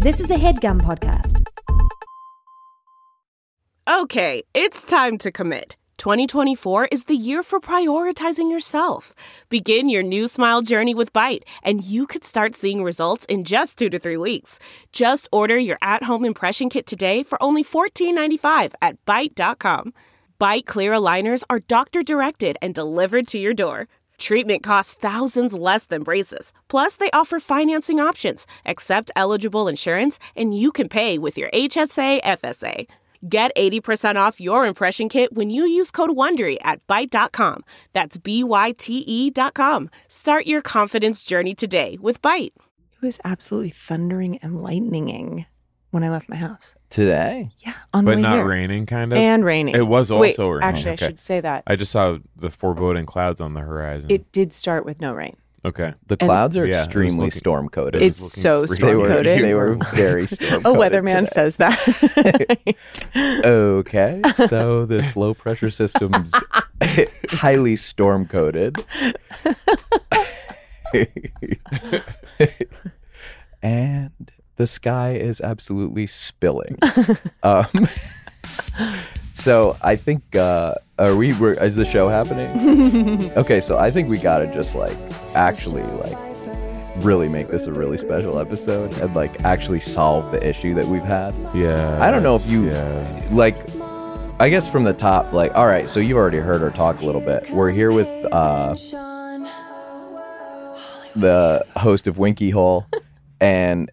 This is a HeadGum podcast. Okay, it's time to commit. 2024 is the year for prioritizing yourself. Begin your new smile journey with Byte, and you could start seeing results in just 2 to 3 weeks. Just order your at-home impression kit today for only $14.95 at Byte.com. Byte Clear aligners are doctor-directed and delivered to your door. Treatment costs thousands less than braces. Plus, they offer financing options, accept eligible insurance, and you can pay with your HSA FSA. Get 80% off your impression kit when you use code WONDERY at Byte.com. That's BYTE.com. Start your confidence journey today with Byte. It was absolutely thundering and lightninging when I left my house. Today? Yeah, on the way But not here. raining, kind of? And raining. It was Wait, also raining. actually, Okay. I should say that. I just saw the foreboding clouds on the horizon. It did start with no rain. Okay. The clouds are Yeah, it was extremely looking- storm coated. it It's was so looking They freaking were, storm-coated. they were very storm A coated. weatherman says that. Okay, so this low pressure system's highly storm coated. And the sky is absolutely spilling. So I think is the show happening? Okay, so I think we gotta just actually really make this a really special episode and actually solve the issue that we've had. Yeah. I don't know if you I guess from the top, all right, so you've already heard her talk a little bit. We're here with the host of Winky Hole, and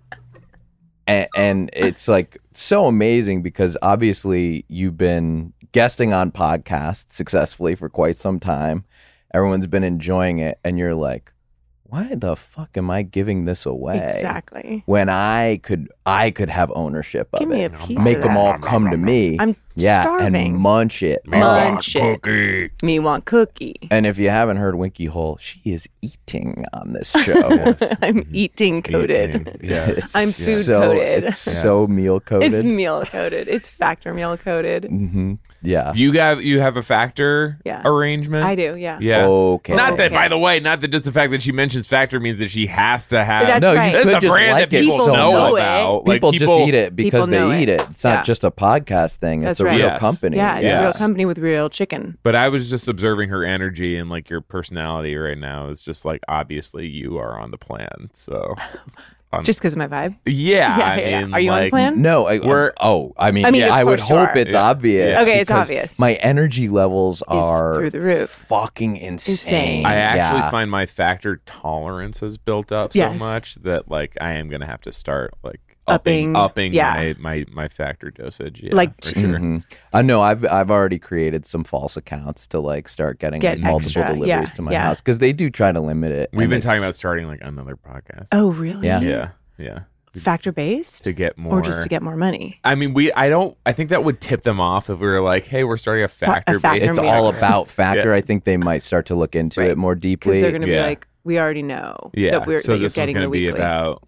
it's so amazing because obviously you've been guesting on podcasts successfully for quite some time. Everyone's been enjoying it, and you're like, why the fuck am I giving this away? Exactly. When I could have ownership of Give me it. a piece Make of them that. all come to me. I'm and starving. munch it. Munch it. Cookie. Me want cookie. And if you haven't heard Winky Hole, she is eating on this show. I'm eating coated. Eating. Yeah. I'm food coated. It's so meal coated. It's meal coated. It's factor meal coated. Mm-hmm. Yeah. You have a factor Yeah. arrangement? I do, yeah. Yeah. Okay. Not that, Okay. by the way, not that just the fact that she mentions factor means that she has to have. That's no, right. you That's could a just brand like that it people so know know much. it. about. People just eat it because People know they eat it. it. It's not Yeah. just a podcast thing. That's It's a right. real Yes. company. Yeah, it's a Yes. real company with real chicken. But I was just observing her energy and your personality right now. It's just obviously you are on the plan. So Just because of my vibe. yeah, Yeah, I yeah. mean, Are you on the plan? No, I mean, I mean, of I would course you hope are. it's Yeah. obvious. Okay, it's because obvious. My energy levels are through the roof. fucking insane. Insane. I actually Yeah. find my factor tolerance has built up so Yes. much that I am gonna have to start Upping. Yeah. my factor dosage. Yeah, Like, for sure. Mhm. No, I've already created some false accounts to start getting Get multiple extra. deliveries Yeah, to my yeah. house because they do try to limit it. We've and been talking it's- about starting another podcast. Oh, really? Yeah. Yeah. Factor based? To get more, Or just to get more money? I mean, I think that would tip them off if we were like, hey, we're starting a factor factor based. It's meal. all about factor. Yeah. I think they might start to look into Right. it more Because deeply. they're going to be Yeah. like, we already know Yeah. that, So that you're this one's getting going the to be weekly. about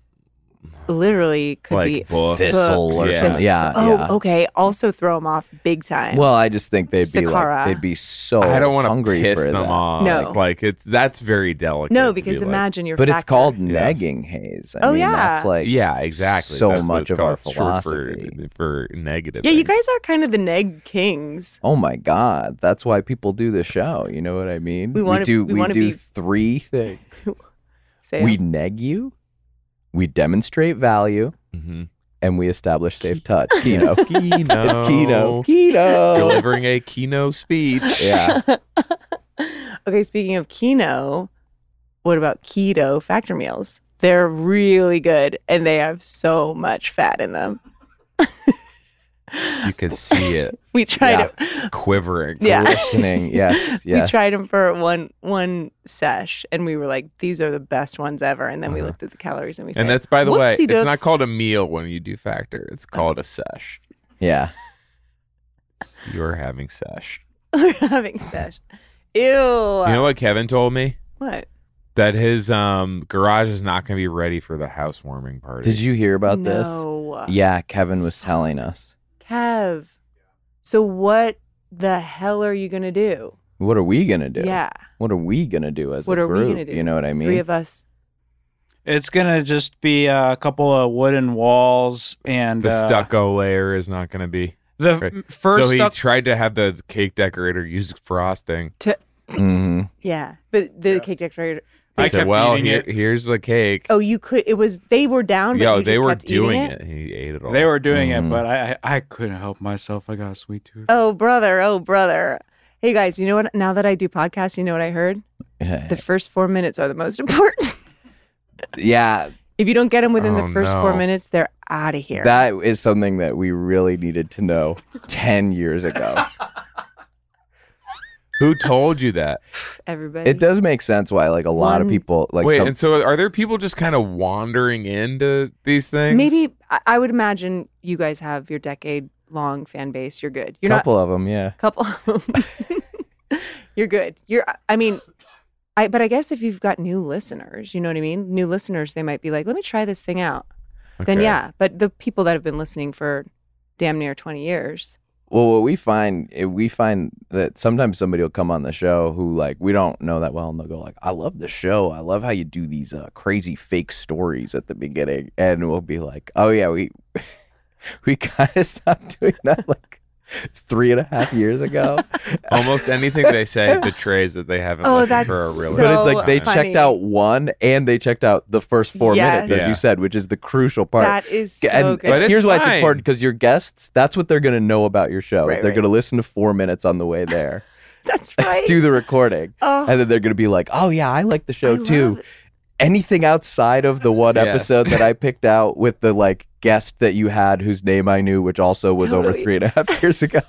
Literally could be books. Thistle or Yeah. something. Yeah, Oh, yeah. okay. Also throw them off big time. Well, I just think they'd be Sakara. they'd be so I don't want to hungry piss for them that. off. No. That's very delicate. no, to because be imagine your But factor. it's called Yes. negging, Hayes. Oh, I mean, yeah. that's yeah, exactly. so That's what much it's of our called. It's short philosophy. for negative. Yeah, you things. guys are kind of the neg kings. Oh my God, that's why people do the show. You know what I mean? We wanna- do we wanna do be- 3 things. Say We it. neg you, we demonstrate value, Mhm. and we establish safe touch. Kino. Kino. It's Kino. Kino. Delivering a Kino speech. Yeah. Okay, speaking of Kino, what about keto factor meals? They're really good and they have so much fat in them. You could see it We tried it. quivering. Yeah. Listening. Yes. We Yes. tried them for one sesh and we were like, these are the best ones ever. And then we looked at the calories and we said, And that's, by the way, "Whoopsie it's not doops." called a meal when you do factor. It's called a sesh. Yeah. You're having sesh. We're having sesh. Ew. You know what Kevin told me? What? That his garage is not going to be ready for the housewarming party. Did you hear about this? No. Yeah, Kevin was telling us. Kev. So what the hell are you going to do? What are we gonna do? Yeah. What are we gonna do as What a are we group? going to do? You know what I mean? 3 of us. It's gonna just be a couple of wooden walls and The stucco layer is not going to be. the Right. first. So he stuck- tried to have the cake decorator use frosting. Mm-hmm. Yeah, but the cake decorator. I He said, kept well, eating it. here's the cake. Oh, you could. It was they were down. But Yo, you they just were kept eating doing it. He ate it all. They were doing Mhm. it, but I couldn't help myself. I got a sweet tooth. Oh brother, oh brother. Hey guys, you know what? Now that I do podcasts, you know what I heard? The first 4 minutes are the most important. Yeah, If you don't get them within Oh, the first 4 no. minutes, they're out of here. that is something that we really needed to know 10 years ago. Who told you that? Everybody. It does make sense why like a lot of One- people like Wait, some, and so are there people just kind of wandering into these things? Maybe I would imagine you guys have your decade-long fan base. You're good. You're couple of them, yeah. not couple. You're good. But I guess if you've got new listeners, you know what I mean? New listeners, they might be like, let me try this thing out. Then Okay. yeah. But the people that have been listening for damn near 20 years. Well, what we find that sometimes somebody will come on the show who like we don't know that well, and they'll go like, "I love the show. I love how you do these crazy fake stories at the beginning," and we'll be like, "Oh yeah, we we kind of stopped doing that like 3.5 years ago." Almost anything they say betrays that they haven't Oh, listened that's for a really so But it's like they funny. checked out one and they checked out the first 4 Yes. minutes, as Yeah. you said, which is the crucial part. That is so and good. But here's it's why it's fine. important, because your guests, that's what they're going to know about your show. Right, is they're right. going to listen to 4 minutes on the way there, That's right. do the recording, Oh. and then they're going to be like, "Oh yeah, I like the show I too." love it. Anything outside of the one Yes. episode that I picked out with the like guest that you had whose name I knew, which also was over Totally. 3.5 years ago.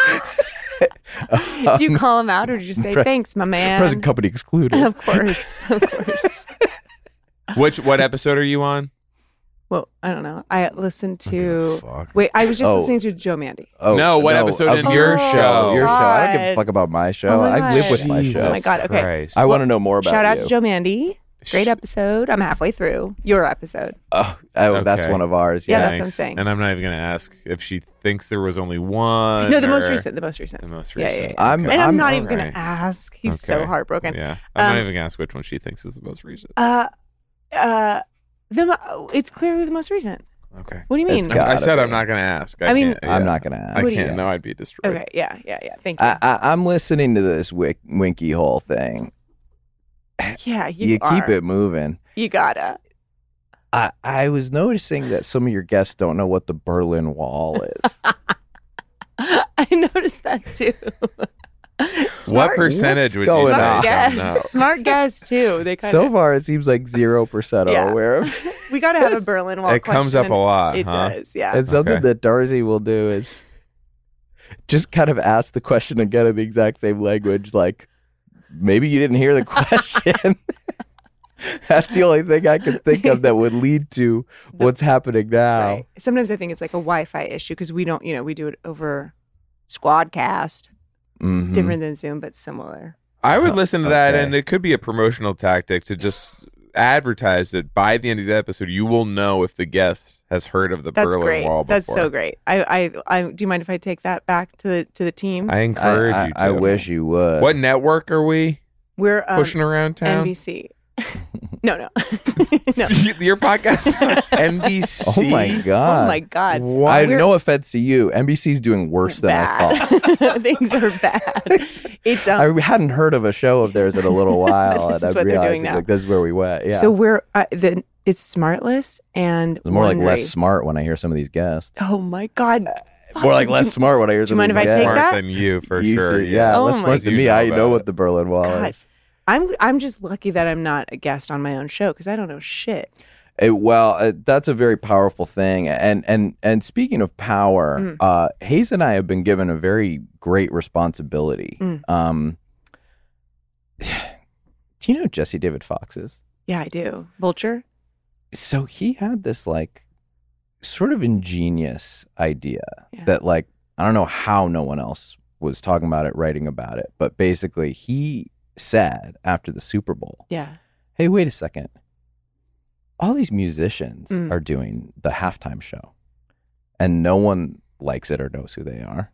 Did you call him out or did you say, Pre- thanks, my man? Present company excluded. Of course. Of course. What episode are you on? Well, I don't know. I listened to. Fuck. Wait, I was just Oh. listening to Joe Mandy. Oh No, what episode of in your your show? show? Your show. I don't give a God. fuck about my show. Oh my I live God. with my Jesus show. Oh my God, okay. Christ. I want to know more about Shout out you. to Joe Mandy. Great episode. I'm halfway through your episode. Oh, that's Okay. one of ours. Yeah, Yeah. that's what I'm Thanks. saying. And I'm not even going to ask if she thinks there was only one. No, the most or- recent. The most recent. The most Yeah, recent. yeah, yeah. I'm- And I'm not I'm- even going alright. to ask. He's so Okay. heartbroken. Yeah. I'm not Um, even going to ask which one she thinks is the most recent. It's clearly the most recent. Okay. What do you mean? It's got- I said be. I'm not going to ask. I mean- can't- I'm yeah. not gonna ask. I What do you can't. got? No, I'd be destroyed. Okay. Yeah. Thank you. I'm listening to this Winky Hole thing. yeah, You are. keep it moving. You gotta. I was noticing that some of your guests don't know what the Berlin Wall is. I noticed that too. What Smart- percentage would going you say? on? Smart you don't guess. know? Smart guess too. They kind So of. far, it seems like 0% are Yeah. aware of. We gotta have a Berlin Wall. It comes up a question. lot, It huh? does. Yeah. And something Okay. that Darcy will do is just kind of ask the question again in the exact same language. Like, maybe you didn't hear the question. That's the only thing I can think of that would lead to what's happening now. Right. Sometimes I think it's like a Wi-Fi issue because we don't, we do it over Squadcast, Mhm. different than Zoom, but similar. I would listen to that, Okay. and it could be a promotional tactic to just advertise that by the end of the episode, you will know if the guest has heard of the That's Berlin great. Wall before. That's so great. I do you mind if I take that back to the team? I encourage you to. I wish you would. What network are we We're pushing around town? NBC. no. no. Your podcast is on NBC. Oh my god! Oh my God. What? I We're- no offense to you. NBC's doing worse than I thought. bad. Things are bad. It's I hadn't heard of a show of theirs in a little while, This and is I'm what they're doing realizing now. like this is where we went. Yeah, so we're it's Smartless and it's more like Wondery. less smart when I hear some of these guests. Oh my God. More like Fuck, less do- smart when I hear do you some mind of if these I take guests. Smart that? than you for You sure. should- yeah, Oh less my smart than You me. know I know about what it. the Berlin Wall God. is. I'm just lucky that I'm not a guest on my own show because I don't know shit. That's a very powerful thing. And speaking of power, Hayes and I have been given a very great responsibility. Mm. Do you know who Jesse David Fox is? Yeah, I do. Vulture. So he had this like sort of ingenious idea Yeah. that like I don't know how no one else was talking about it, writing about it, but basically he said after the Super Bowl, Yeah. hey, wait a second. All these musicians Mm. are doing the halftime show and no one likes it or knows who they are.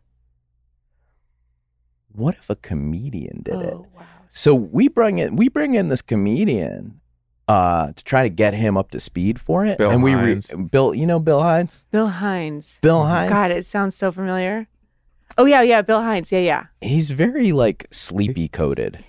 What if a comedian did it? Oh wow. So we bring in this comedian to try to get him up to speed for it. Bill and Hines. Bill, you know Bill Hines? Bill Hines. Bill Hines. God, it sounds so familiar. Oh yeah, Bill Hines. Yeah. He's very like sleepy coated.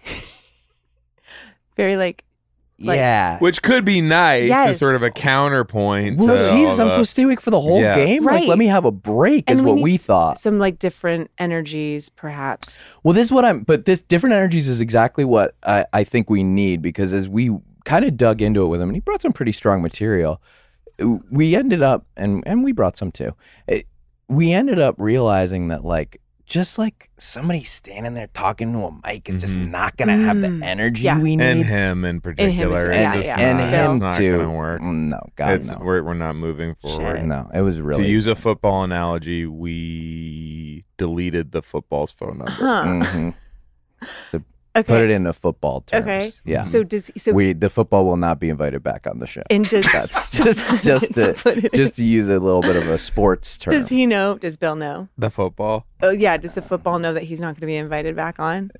Very like Yeah. Which could be nice Yes. as sort of a counterpoint. Well, to Jesus, all I'm the- supposed to stay awake for the whole Yeah. game? Right. Like, let me have a break is what need we thought. some like different energies, perhaps. Well, this different energies is exactly what I think we need, because as we kind of dug into it with him, and he brought some pretty strong material, we ended up, and we brought some too, we ended up realizing that like, just like somebody standing there talking to a mic is just not going to have the energy Yeah. we need. And him in particular. too. It's Yeah, just yeah. not- And it's him not too. Gonna work. No, God, no. We're not moving forward. Shit. No, it was really... To use a football analogy, we deleted the football's phone number. Huh. Mhm. Okay. Put it into football terms. Okay. Yeah. So The football will not be invited back on the show. and does That's just to use a little bit of a sports term. does he know? Does Bill know? The football. Oh yeah. Does the football know that he's not going to be invited back on?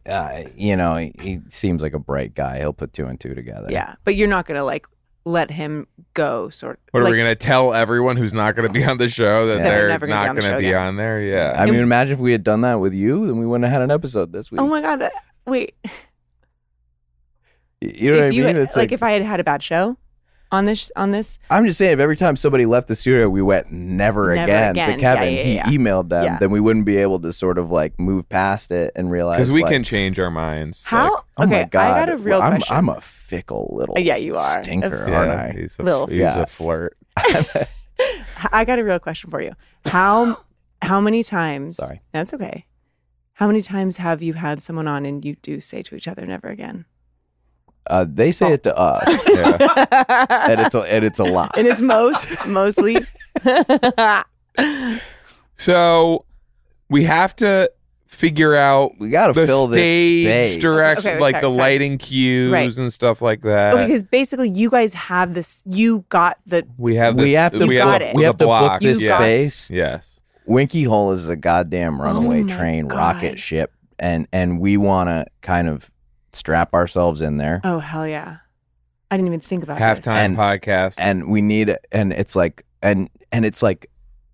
He seems like a bright guy. He'll put two and two together. Yeah, but you're not going to like let him go. Sort of. What are like, we going to tell everyone who's not going to be on the show that Yeah. they're never gonna be not on the going to show be again. on there? Yeah. I mean, imagine if we had done that with you, then we wouldn't have had an episode this week. Oh my god! Wait. You know what I If you mean? had- It's like if I had a bad show on this. I'm just saying, if every time somebody left the studio, we went never Never again again. to Kevin, Yeah. he emailed them, Yeah. then we wouldn't be able to sort of like move past it and realize Because we like, can change our minds. How? Like, oh okay, my God, I got a real I'm, question. I'm a fickle little Yeah, you are. stinker, yeah, aren't I? he's Lil. he's Yeah. a flirt. I got a real question for you. How many times? Sorry. That's okay. How many times have you had someone on and you do say to each other, "Never again"? They say it to us, Yeah. and it's a lot. And it's mostly. So we have to figure out We got to the fill this stage space. direction, Okay, like sorry, the sorry. lighting cues Right. and stuff like that. Oh, because basically you guys have this. You got the. we have this, We have to. You got it. We have to book block. this You got it. space. Yes. Winky Hole is a goddamn runaway Oh my train, God. rocket ship, and we want to kind of strap ourselves in there. Oh hell yeah! I didn't even think about Halftime And- podcast. And we need, and it's like, and it's like,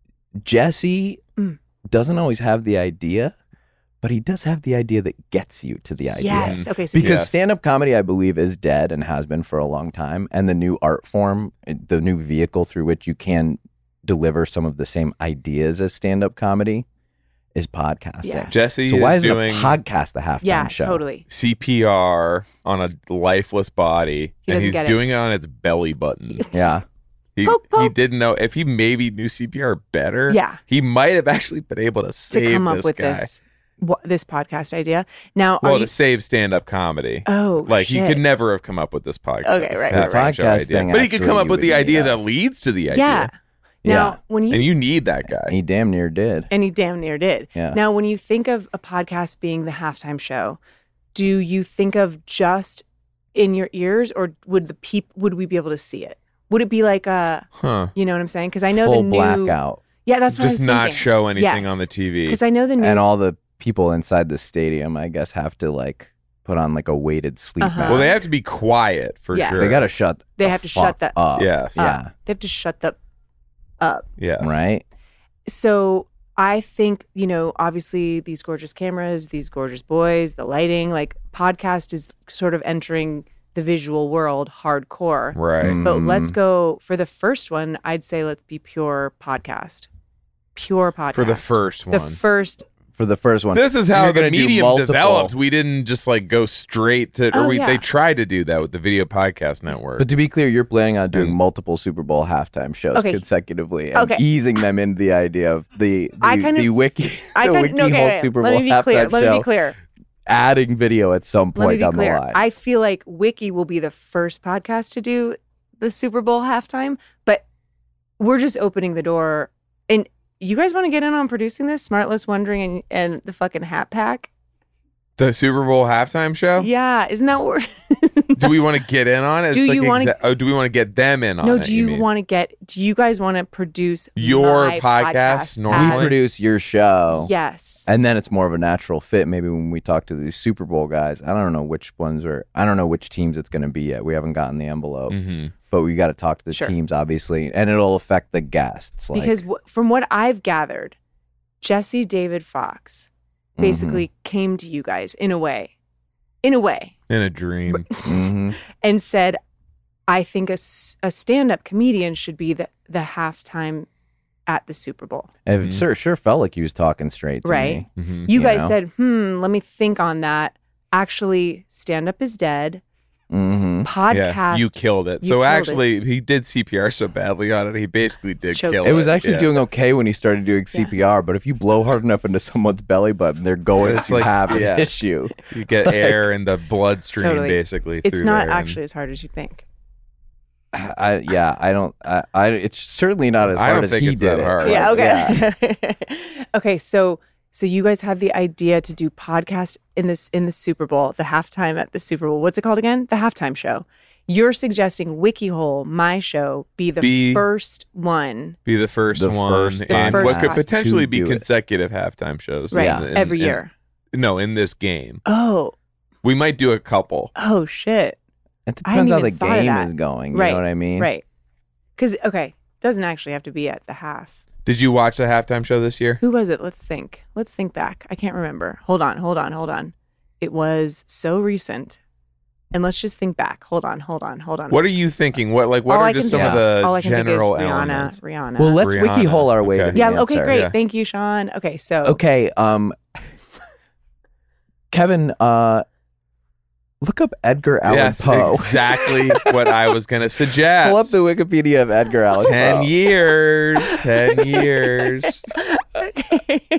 Jesse Mm. doesn't always have the idea, but he does have the idea that gets you to the this. idea. Yes. Okay. So Because Yes. stand-up comedy, I believe, is dead and has been for a long time. And the new art form, the new vehicle through which you can deliver some of the same ideas as stand-up comedy is podcasting. Yeah. Jesse So why is isn't doing a podcast the halftime yeah, show? totally. CPR on a lifeless body, He and doesn't he's get it. doing it on its belly button. Yeah. He Poke, poke. he didn't know if he maybe knew CPR better. Yeah. he might have actually been able to To save come up this with guy. this podcast idea. Now, Well, are to you? save stand-up comedy. Oh, like he shit. could never have come up with this podcast. Okay, right, The right, right. show podcast idea. thing But he could actually come up you with the would idea need that us. leads to the idea. Yeah. Now, when you And you need that guy. He damn near did. and he damn near did. Yeah. Now, when you think of a podcast being the halftime show, do you think of just in your ears, or would we be able to see it? Would it be like Huh. you know what I'm saying? Because I know Full the new blackout. Yeah, that's what I Just was not thinking. show anything Yes. on the TV. Because I know the new. And all the people inside the stadium, I guess, have to like put on like a weighted sleep Uh-huh. mask. Well, they have to be quiet for Yes. sure. They got to shut. They the have to shut fuck that up. Yes. Yeah. They have to shut the up. Yes. Right. So I think, obviously these gorgeous cameras, these gorgeous boys, the lighting, like podcast is sort of entering the visual world hardcore. Right. Mm. But let's go for the first one. I'd say let's be pure podcast. Pure podcast. For the first one. The first. For the first one. This is So how you're the gonna do medium multiple- developed. We didn't just like go straight to, or Oh, they yeah. tried to do that with the Video Podcast Network. But to be clear, you're planning on doing And- multiple Super Bowl halftime shows Okay. consecutively and Okay. easing them into the idea of the I kind the of- wiki I the kind wiki no, okay, whole wait, Super Bowl let me be halftime clear. Let show, me be clear. adding video at some Let me point be down clear. the line. I feel like Wiki will be the first podcast to do the Super Bowl halftime, but we're just opening the door. And you guys want to get in on producing this? Smartless Wondering and the fucking Hat Pack? The Super Bowl halftime show? Yeah, isn't that what? Do we want to get in on it? Do you want to? do we want to get them in on No. it? Do you mean? want to get? Do you guys want to produce Your my podcast podcast normally? We as- produce your show. Yes. And then it's more of a natural fit. Maybe when we talk to these Super Bowl guys, I don't know which ones are. I don't know which teams it's going to be yet. We haven't gotten the envelope, but we got to talk to the Sure. teams, obviously, and it'll affect the guests. Like, Because from what I've gathered, Jesse David Fox basically came to you guys in a way, In a dream. and said, "I think a stand-up comedian should be the halftime at the Super Bowl." it sure felt like he was talking straight to Right. me. Mhm. You You guys know? said, let me think on that. Actually, stand-up is dead. Podcast. Yeah, you killed it. You So killed actually, he did CPR so badly on it, he basically did Choked kill it. it. It was actually Yeah. doing okay when he started doing CPR, but if you blow hard enough into someone's belly button, they're going It's to like- have an yes. issue. You get air in the bloodstream, Totally. basically. It's through not there, and- actually as hard as you think. It's certainly not as I hard don't as think he it's did that it. hard. Yeah. Like, Okay. Okay. So you guys had the idea to do podcast in the Super Bowl, the halftime at the Super Bowl. What's it called again? The halftime show. You're suggesting WikiHole, my show, be the first one, Be the first The one, first and podcast what could potentially to be do it. consecutive halftime shows. right? Yeah. Every year. No, in this game. Oh. We might do a couple. Oh shit. It I hadn't depends how the even thought of game that. is going. You Right. know what I mean? Right. Because doesn't actually have to be at the half. Did you watch the halftime show this year? Who was it? Let's think. Let's think back. I can't remember. Hold on. It was so recent. And let's just think back. Hold on. What are you thinking? What All are I just can some of think- the all I can think is general Rihanna. elements? Rihanna. Well, let's Rihanna. WikiHole our way Okay. to the yeah. answer. Okay. Great. Yeah. Thank you, Sean. Okay. So. Okay, Kevin, look up Edgar Allan Yes, Poe. exactly what I was going to suggest. Pull up the Wikipedia of Edgar Allan Poe. 10 years. 10 years. Okay.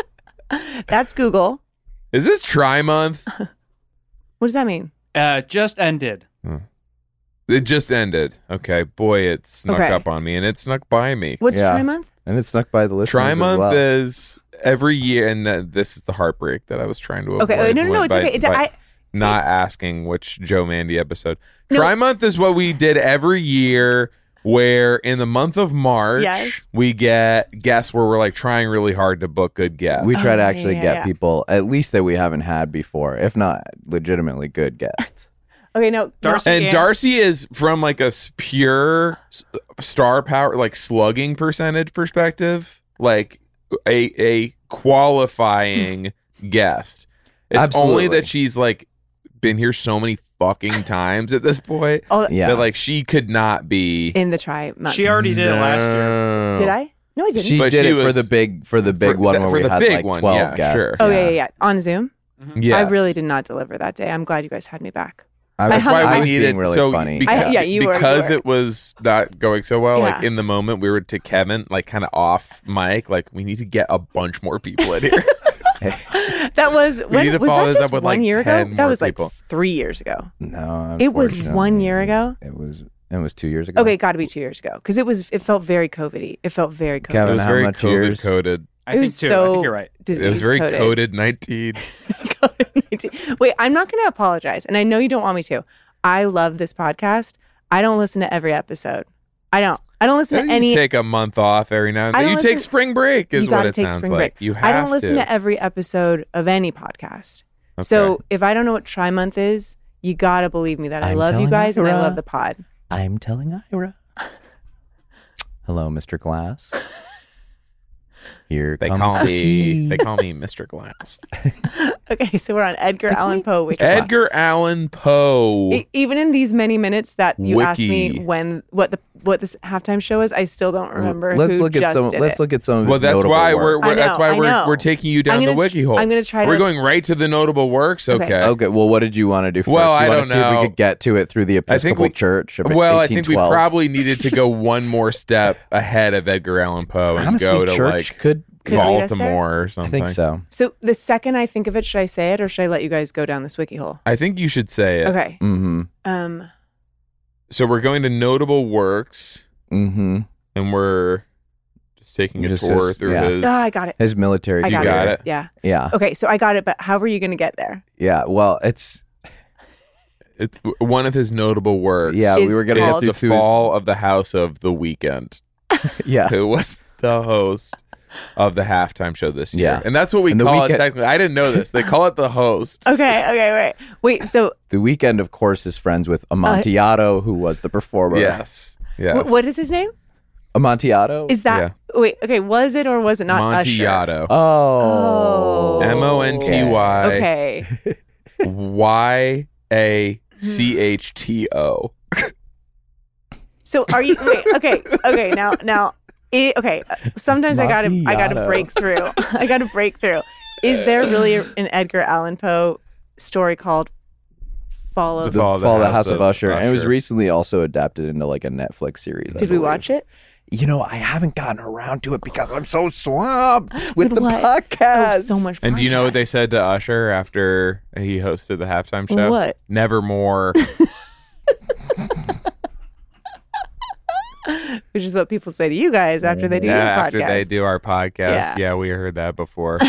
That's Google. Is this Tri-Month? What does that mean? Just ended. It just ended. Okay. Boy, it snuck Okay. up on me, and it snuck by me. What's Yeah. Tri-Month? And it's snuck by the listeners Tri-Month as well. is every year, and this is the heartbreak that I was trying to avoid. Okay. No. It's by- okay. by not asking which Joe Mandy episode. No. Tri-Month is what we did every year, where in the month of March, Yes. we get guests where we're like trying really hard to book good guests. We try to Oh, actually yeah, get yeah. people, at least that we haven't had before, if not legitimately good guests. Okay. No. Darcy- And Yeah. Darcy is from like a pure star power, like slugging percentage perspective, like a qualifying guest. It's Absolutely. only that she's like been here so many fucking times at this point Oh, Yeah. that like she could not be. in the Tri-Month. She already did it last year. No. Did I? No, I didn't. She But did she it for was- the big one the- where for we the had big like one, 12 yeah, guests. sure. Oh yeah. On Zoom. Yes. I really did not deliver that day. I'm glad you guys had me back. That's hung why out- we was needed being really so funny. Yeah, you were, because you were. it was not going so well. Like Yeah. in the moment, we were to Kevin, like kind of off mic. Like we need to get a bunch more people in here. That was We need to was follow that this just up with, 1 like, year 10 ago? That more was like people. 3 years ago. No, It was unfortunately, 1 year ago? It was 2 years ago. Okay, got to be 2 years ago because it felt very COVID-y. It felt very COVID. It Kevin, was how very much COVID years? coded. I It think was too. so I think you're right. disease It was very coded. coded 19. COVID-19. Wait, I'm not going to apologize, and I know you don't want me to. I love this podcast. I don't listen to every episode. I don't listen to You any. take a month off every now and I then. don't You take listen- spring break is you what gotta it take sounds spring like. break. You have I don't listen to. to every episode of any podcast. So Okay. if I don't know what Tri-Month is, you got to believe me that I I'm love you telling guys and I Ira. love the pod. I'm telling Ira. Hello, Mr. Glass. Here They comes call the tea. me Mr. Glass. Okay, so we're on Edgar Allan Poe. Wiki. Edgar Allan Poe. Even in these many minutes that you asked me Wiki. what this halftime show is, I still don't remember Let's who look at just some. did Let's it. look at some. Of Well, his that's notable why work. I that's know, why I know. we're taking you down I'm the gonna wiki hole. I'm gonna try We're to- going right to the notable works. Okay. Okay. Okay, well, what did you want to do first? Well, you I want don't to see if know. we could get to it through the I think Episcopal we- Church of Well, I think we 1812. probably needed to go one more step ahead of Edgar Allan Poe and Honestly, go to church like could. Could lead us there? Baltimore or I something. think so. So the second I think of it, should I say it or should I let you guys go down this wiki hole? I think you should say it. Okay. Mm-hmm. So we're going to notable works, Mm-hmm. and we're He's taking a Just tour his- through yeah. his. I got it. His military. I got, got it. it? Yeah. Yeah. Okay, so I got it, but how were you going to get there? Yeah. Well, it's It's one of his notable works. yeah. Is We were gonna It go is through the two. fall of the House of the Weekend, Yeah. who was the host of the halftime show this year. Yeah. And that's what we And The call it Weeknd- technically. I didn't know this. They call it the host. Okay, wait. So The Weeknd, of course, is friends with Amontillado, who was the performer. Yes. Yes. what is his name? Amontillado. Is that wait? Okay, was it or was it not Usher? Montiato. Oh. Monty Okay. YACHTO. So are you wait? Okay. Now. Okay. Sometimes I gotta Macchiato. break through. I gotta break through. Is there really an Edgar Allan Poe story called Fall of? The Fall of the House of Usher. And it was recently also adapted into like a Netflix series. I Did we believe. watch it? You know, I haven't gotten around to it because I'm so swamped with With the what? podcast. Oh, so much. And do you know what they podcast. said to Usher after he hosted the halftime show? What? Nevermore. Which is what people say to you guys after they do your podcast. After they do our podcast. Yeah. We heard that before.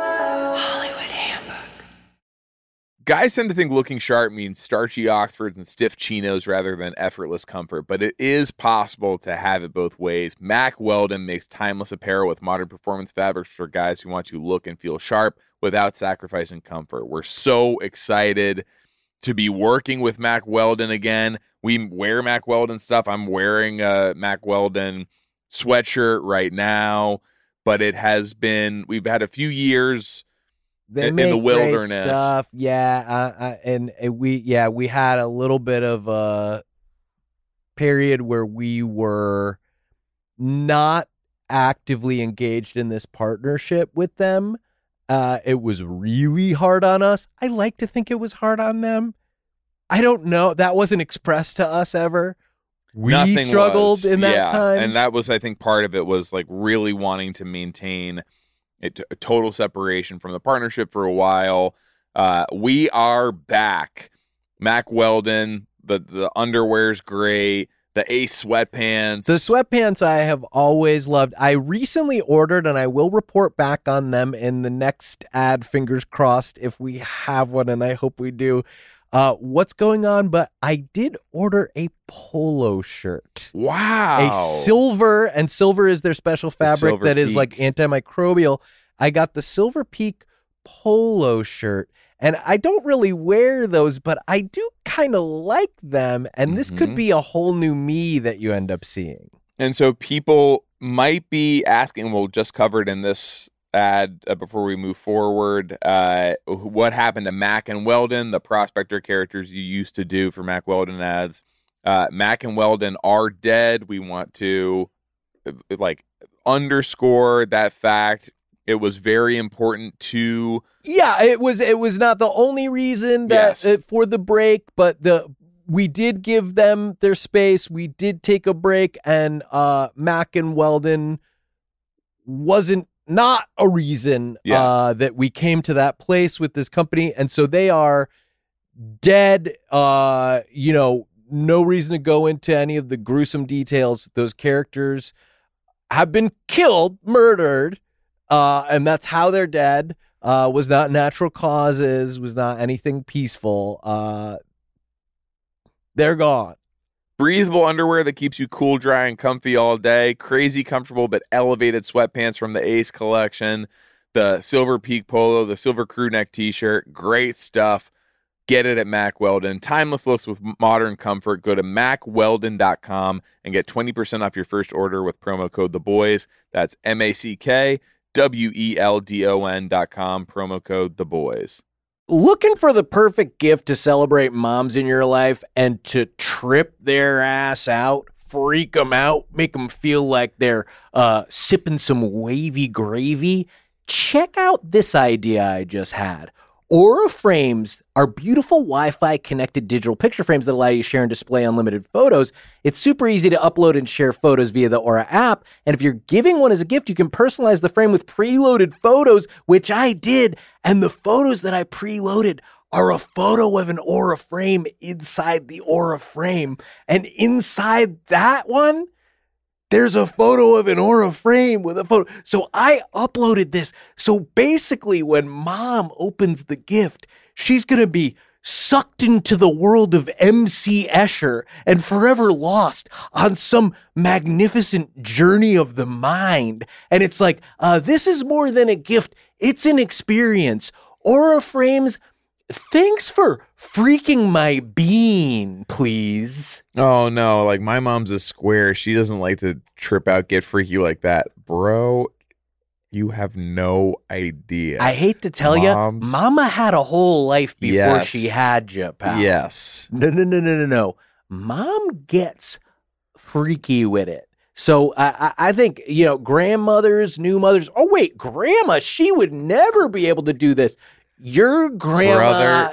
Guys tend to think looking sharp means starchy Oxfords and stiff chinos rather than effortless comfort, but it is possible to have it both ways. Mack Weldon makes timeless apparel with modern performance fabrics for guys who want to look and feel sharp without sacrificing comfort. We're so excited to be working with Mack Weldon again. We wear Mack Weldon stuff. I'm wearing a Mack Weldon sweatshirt right now, but we've had a few years They in make the great wilderness. stuff. Yeah, and we had a little bit of a period where we were not actively engaged in this partnership with them. It was really hard on us. I like to think it was hard on them. I don't know. That wasn't expressed to us ever. We Nothing struggled was. in that time. And that was, I think, part of it was like really wanting to maintain a total separation from the partnership for a while. We are back. Mack Weldon, the underwear's great. The Ace sweatpants. The sweatpants I have always loved. I recently ordered, and I will report back on them in the next ad, fingers crossed, if we have one, and I hope we do. What's going on? But I did order a polo shirt. Wow. A silver, and silver is their special fabric Silver that is Peak. like antimicrobial. I got the Silver Peak polo shirt, and I don't really wear those, but I do kind of like them, and this could Mhm. be a whole new me that you end up seeing. And so people might be asking, we'll just cover it in this ad before we move forward, what happened to Mack and Weldon, the prospector characters you used to do for Mack Weldon ads. Mack and Weldon are dead. We want to underscore that fact. It was very important to Yeah, it was not the only reason that Yes. for the break, but we did give them their space. We did take a break, and Mack and Weldon wasn't not a reason Yes. that we came to that place with this company, and so they are dead. No reason to go into any of the gruesome details. Those characters have been killed, murdered. And that's how they're dead. Was not natural causes, was not anything peaceful. They're gone. breathable underwear that keeps you cool, dry, and comfy all day. Crazy comfortable but elevated sweatpants from the Ace collection. The Silver Peak polo, the Silver Crew Neck t-shirt. Great stuff. Get it at Mack Weldon. Timeless looks with modern comfort. Go to MackWeldon.com and get 20% off your first order with promo code THEBOYS. That's MackWeldon.com, promo code THEBOYS. Looking for the perfect gift to celebrate moms in your life and to trip their ass out, freak them out, make them feel like they're sipping some wavy gravy? Check out this idea I just had. Aura Frames are beautiful Wi-Fi connected digital picture frames that allow you to share and display unlimited photos. It's super easy to upload and share photos via the Aura app. And if you're giving one as a gift, you can personalize the frame with preloaded photos, which I did. And the photos that I preloaded are a photo of an Aura frame inside the Aura frame. And inside that one, there's a photo of an Aura frame with a photo. So I uploaded this. So basically, when mom opens the gift, she's going to be sucked into the world of MC Escher and forever lost on some magnificent journey of the mind. And it's like, this is more than a gift. It's an experience. Aura frames, thanks for freaking my bean, please. Oh no, like my mom's a square. She doesn't like to trip out, get freaky like that. Bro, you have no idea. I hate to tell you, mama had a whole life before she had you, pal. Yes. No. Mom gets freaky with it. So I think, grandmothers, new mothers. Oh, wait, grandma, she would never be able to do this. Your grandma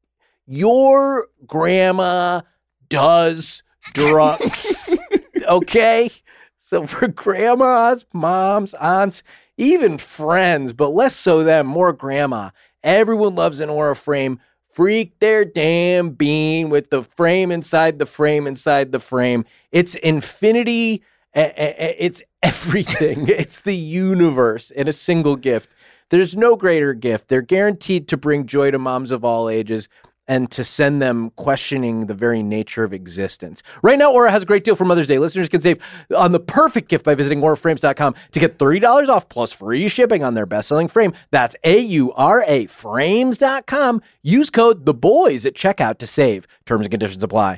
does drugs. Okay? So for grandmas, moms, aunts, even friends, but less so them, more grandma. Everyone loves an Aura frame. Freak their damn bean with the frame inside the frame inside the frame. It's infinity. It's everything. It's the universe in a single gift. There's no greater gift. They're guaranteed to bring joy to moms of all ages and to send them questioning the very nature of existence. Right now, Aura has a great deal for Mother's Day. Listeners can save on the perfect gift by visiting auraframes.com to get $30 off plus free shipping on their best-selling frame. That's AURA frames.com. Use code THEBOYS at checkout to save. Terms and conditions apply.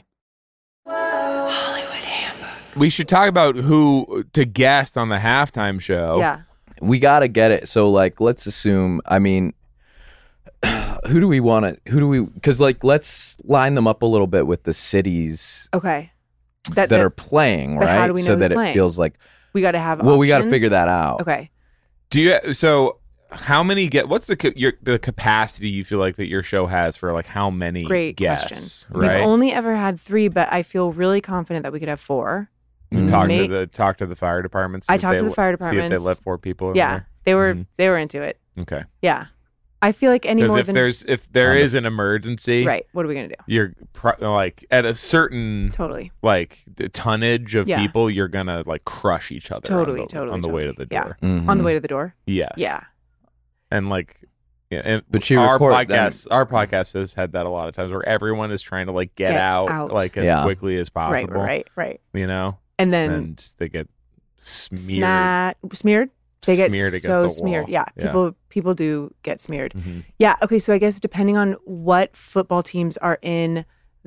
We should talk about who to guest on the halftime show. Yeah. We got to get it. So, like, let's assume, who do we want to, because, like, let's line them up a little bit with the cities Okay. that are playing, but right? how do we know so who's that playing? it feels like, We got to have well, we got to options? figure that out. Okay. So how many what's the capacity you feel like that your show has for like how many Great guests? question. Right? We've only ever had 3, but I feel really confident that we could have 4. Talk May- to the fire department. I talked to the fire See if departments. they let 4 people in Yeah. there. They were into it. Okay. Yeah. I feel like any Because more if than there is an emergency, right, what are we going to do? you're like at a certain Totally. like the tonnage of Yeah. people, you're gonna like crush each other. Totally, on the way to the Yeah. door. Mhm. On the way to the door? Yes. Yeah. And like, yeah, and But she our record- podcast has had that a lot of times where everyone is trying to like get out like as Yeah. quickly as possible. Right. You know, And then and they get smeared. smeared? They get Smeared against so the smeared. wall. Yeah. Yeah. People do get smeared. Mhm. Yeah. Okay. So I guess depending on what football teams are in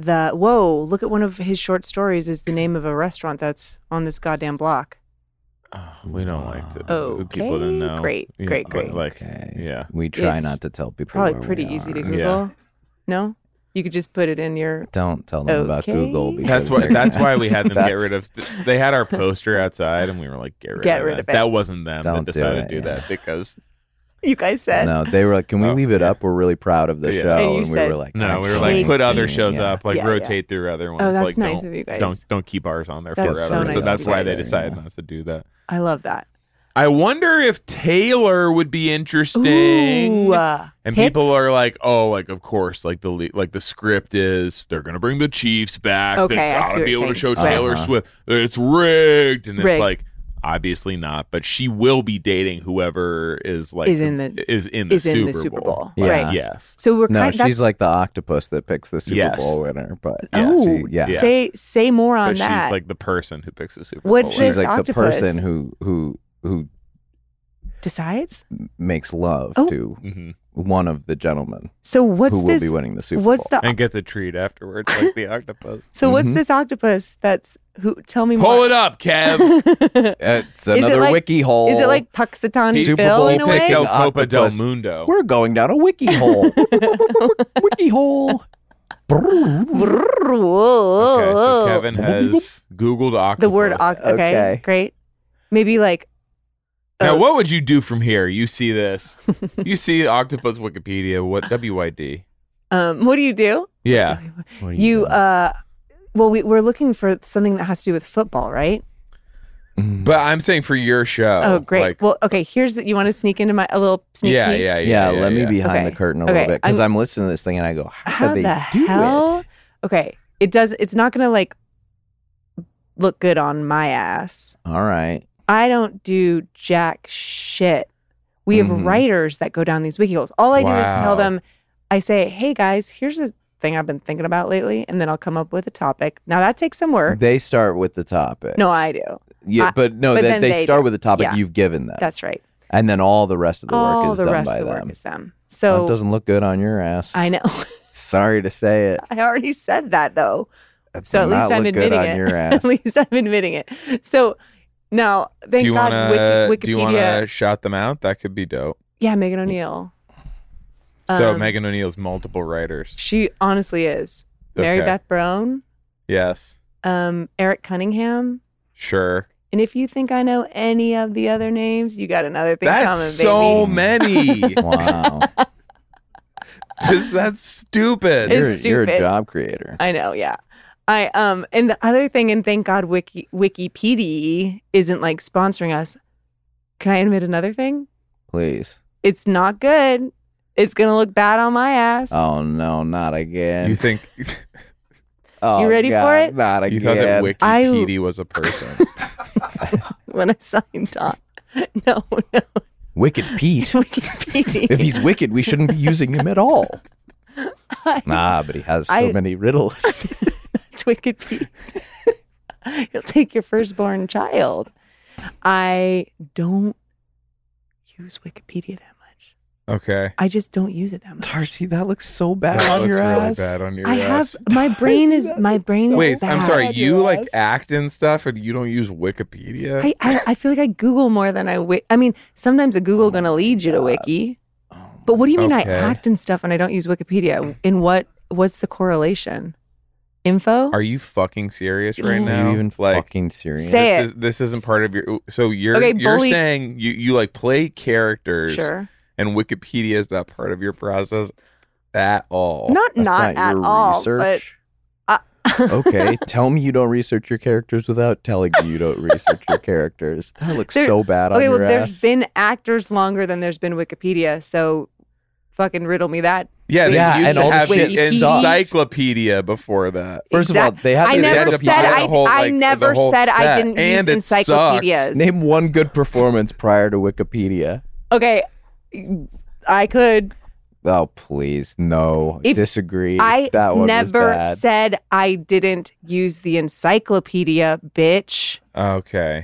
look at one of his short stories is the name of a restaurant that's on this goddamn block. Oh, we don't like to. Okay, people to know. great, You great, know, great. Like, Okay. yeah. We try It's not to tell people. Probably where pretty we easy to are. Google. Yeah. No? You could just put it in your Don't tell them about Okay. Google. That's because That's why we had them get That's- rid of. They had our poster outside, and we were like, "Get rid Get of rid that." of it. That wasn't them Don't that do decided it, to do yeah. that because you guys said. No, they were like, "Can we Oh, leave it yeah. up? We're really proud of the Yeah. show." And you And we said- were like, no, we were Take like put other it. shows Yeah. up, like Yeah, rotate through other ones. Oh, that's like, nice don't, of you guys. Don't keep ours on there That's forever. so nice of that's you why they guys. decided Yeah. not to do that. I love that. I wonder if Taylor would be interesting. Ooh, And Hicks? people are like, "Oh, like of course, like the script is they're gonna bring the Chiefs back. Okay, They I see gotta what be you're able to show saying. Taylor Uh-huh. Swift. It's rigged." And Rigged. it's like obviously not, but she will be dating whoever is like Is in the Super Bowl. Yeah. Right. Yes. So we're No, kind she's like the octopus that picks the Super Yes. Bowl winner. But Oh, yeah, Yeah. say more on But that. she's like the person who picks the Super Bowl. What's winner. she's this like octopus? the person who Decides? makes love Oh. to Mhm. one of the gentlemen So what's who this? will be winning the Super What's Bowl. the and gets a treat afterwards, like the octopus. So what's Mhm. this octopus that's who tell me Pull more. it up, Kev. It's another like- wiki hole. Is it like Puxatawny Super Phil Bowl in a pick way? El Copa del Octopus. Mundo. We're going down a wiki hole. Wiki hole. Okay, so Kevin has Googled octopus. the word okay, Okay. great. Maybe like Now, what would you do from here? You see this. You see Octopus Wikipedia. What WYD? what do you do? Yeah. You well we're looking for something that has to do with football, right? But I'm saying for your show. Oh, great. Like, Well, okay, you want to sneak into a little sneak yeah, peek? yeah. Let me behind Okay. the curtain a Okay, little bit because I'm- I'm listening to this thing and I go, how How do they the do hell? it? Okay, it's not going to look good on my ass. All right. I don't do jack shit. We have Mhm. writers that go down these wiki holes. All I do is tell Wow. them, I say, hey guys, here's a thing I've been thinking about lately. And then I'll come up with a topic. Now that takes some work. They start with the topic. No, I do. Yeah, but no, but they, then they they start do. with the topic Yeah. you've given them. That's right. And then all the rest of the work All is the done rest by of the them. work is them. That So doesn't look good on your ass. I know. Sorry to say it. I already said that though. That So does at least not I'm look good admitting on it. your At ass. least I'm admitting it. So now, thank Do you God, want to Wikipedia. do you want to shout them out? That could be dope. Yeah, Megan O'Neill. So Megan O'Neill's multiple writers. She honestly is. Mary Okay. Beth Brown, Yes. Eric Cunningham. Sure. And if you think I know any of the other names, you got another thing That's coming, so baby. many. Wow. That's stupid. It's You're a stupid. job creator. I know, yeah. And the other thing, and thank God Wikipedia isn't like sponsoring us. Can I admit another thing? Please. It's not good. It's gonna look bad on my ass. Oh no, not again. You think Oh, You ready for God, it? Not again. you thought that Wikipedia was a person? When I signed on. No. Wicked Pete. Wikipedia. If he's wicked, we shouldn't be using him at all. Nah, but he has so I- many riddles. It's Wikipedia. He'll take your firstborn child. I don't use Wikipedia that much. Okay. I just don't use it that much. Darcy, that looks so bad That on looks your really ass. bad on your I ass. have my brain is Wait, bad. I'm sorry. on You your like ass. act and stuff, and you don't use Wikipedia? I feel like I Google more than I mean, sometimes a Google gonna lead you to Wiki. But what do you mean Okay. I act and stuff and I don't use Wikipedia? In what's the correlation? Info? Are you fucking serious right Are now? you even like, fucking serious? Say this isn't part of your. So you're Okay, you're bully- saying you like play characters, Sure. and Wikipedia is not part of your process at all. Not That's not at your all. research. But Okay, tell me you don't research your characters without telling me you don't research your characters. That looks There- so bad on okay, your well, there's ass. been actors longer than there's been Wikipedia, so fucking riddle me that. Yeah, they Yeah, used and to all the have shit the sucked. encyclopedia before that. First of all, they had I the never encyclopedia. said The whole, I like, never the whole said I set, didn't use and it encyclopedias. Name one good performance prior to Wikipedia. Okay, I could. Oh, please. No. If Disagree. I that one was never bad. said I didn't use the encyclopedia, bitch. Okay.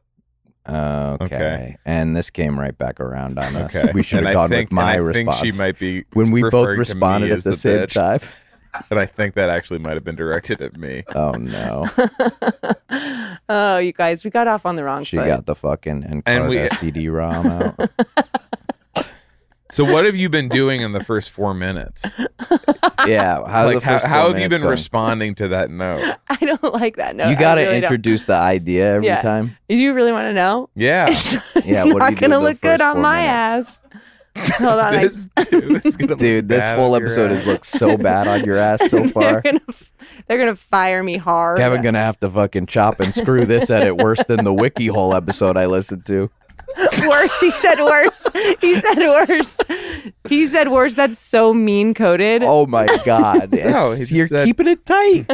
Okay. And this came right back around on us. Okay. We should And have I gone think- with my and I response. think she might be when we both referring to me responded at as the same bitch, time. and I think that actually might have been directed at me. Oh, no. Oh, you guys, we got off on the wrong She foot. got the fucking And we- Encarta CD-ROM out. So what have you been doing in the first 4 minutes? Yeah. How's the Like first 4 how have you minutes been going? responding to that note? I don't like that. No, You got to I really don't. introduce the idea every Yeah. time. Do you really want to know? Yeah. It's Yeah, not what did you do going to in the look good first on 4 my minutes? ass. Hold on. This dude is gonna look Dude, this bad whole on your episode ass. has looked so bad on your ass so far. they're gonna fire me hard. Kevin gonna have to fucking chop and screw this edit worse than the wiki hole episode I listened to. Worse. He said worse. He said worse. He said worse. That's so mean coded. Oh my god. No, It's- he just you're said- keeping it tight.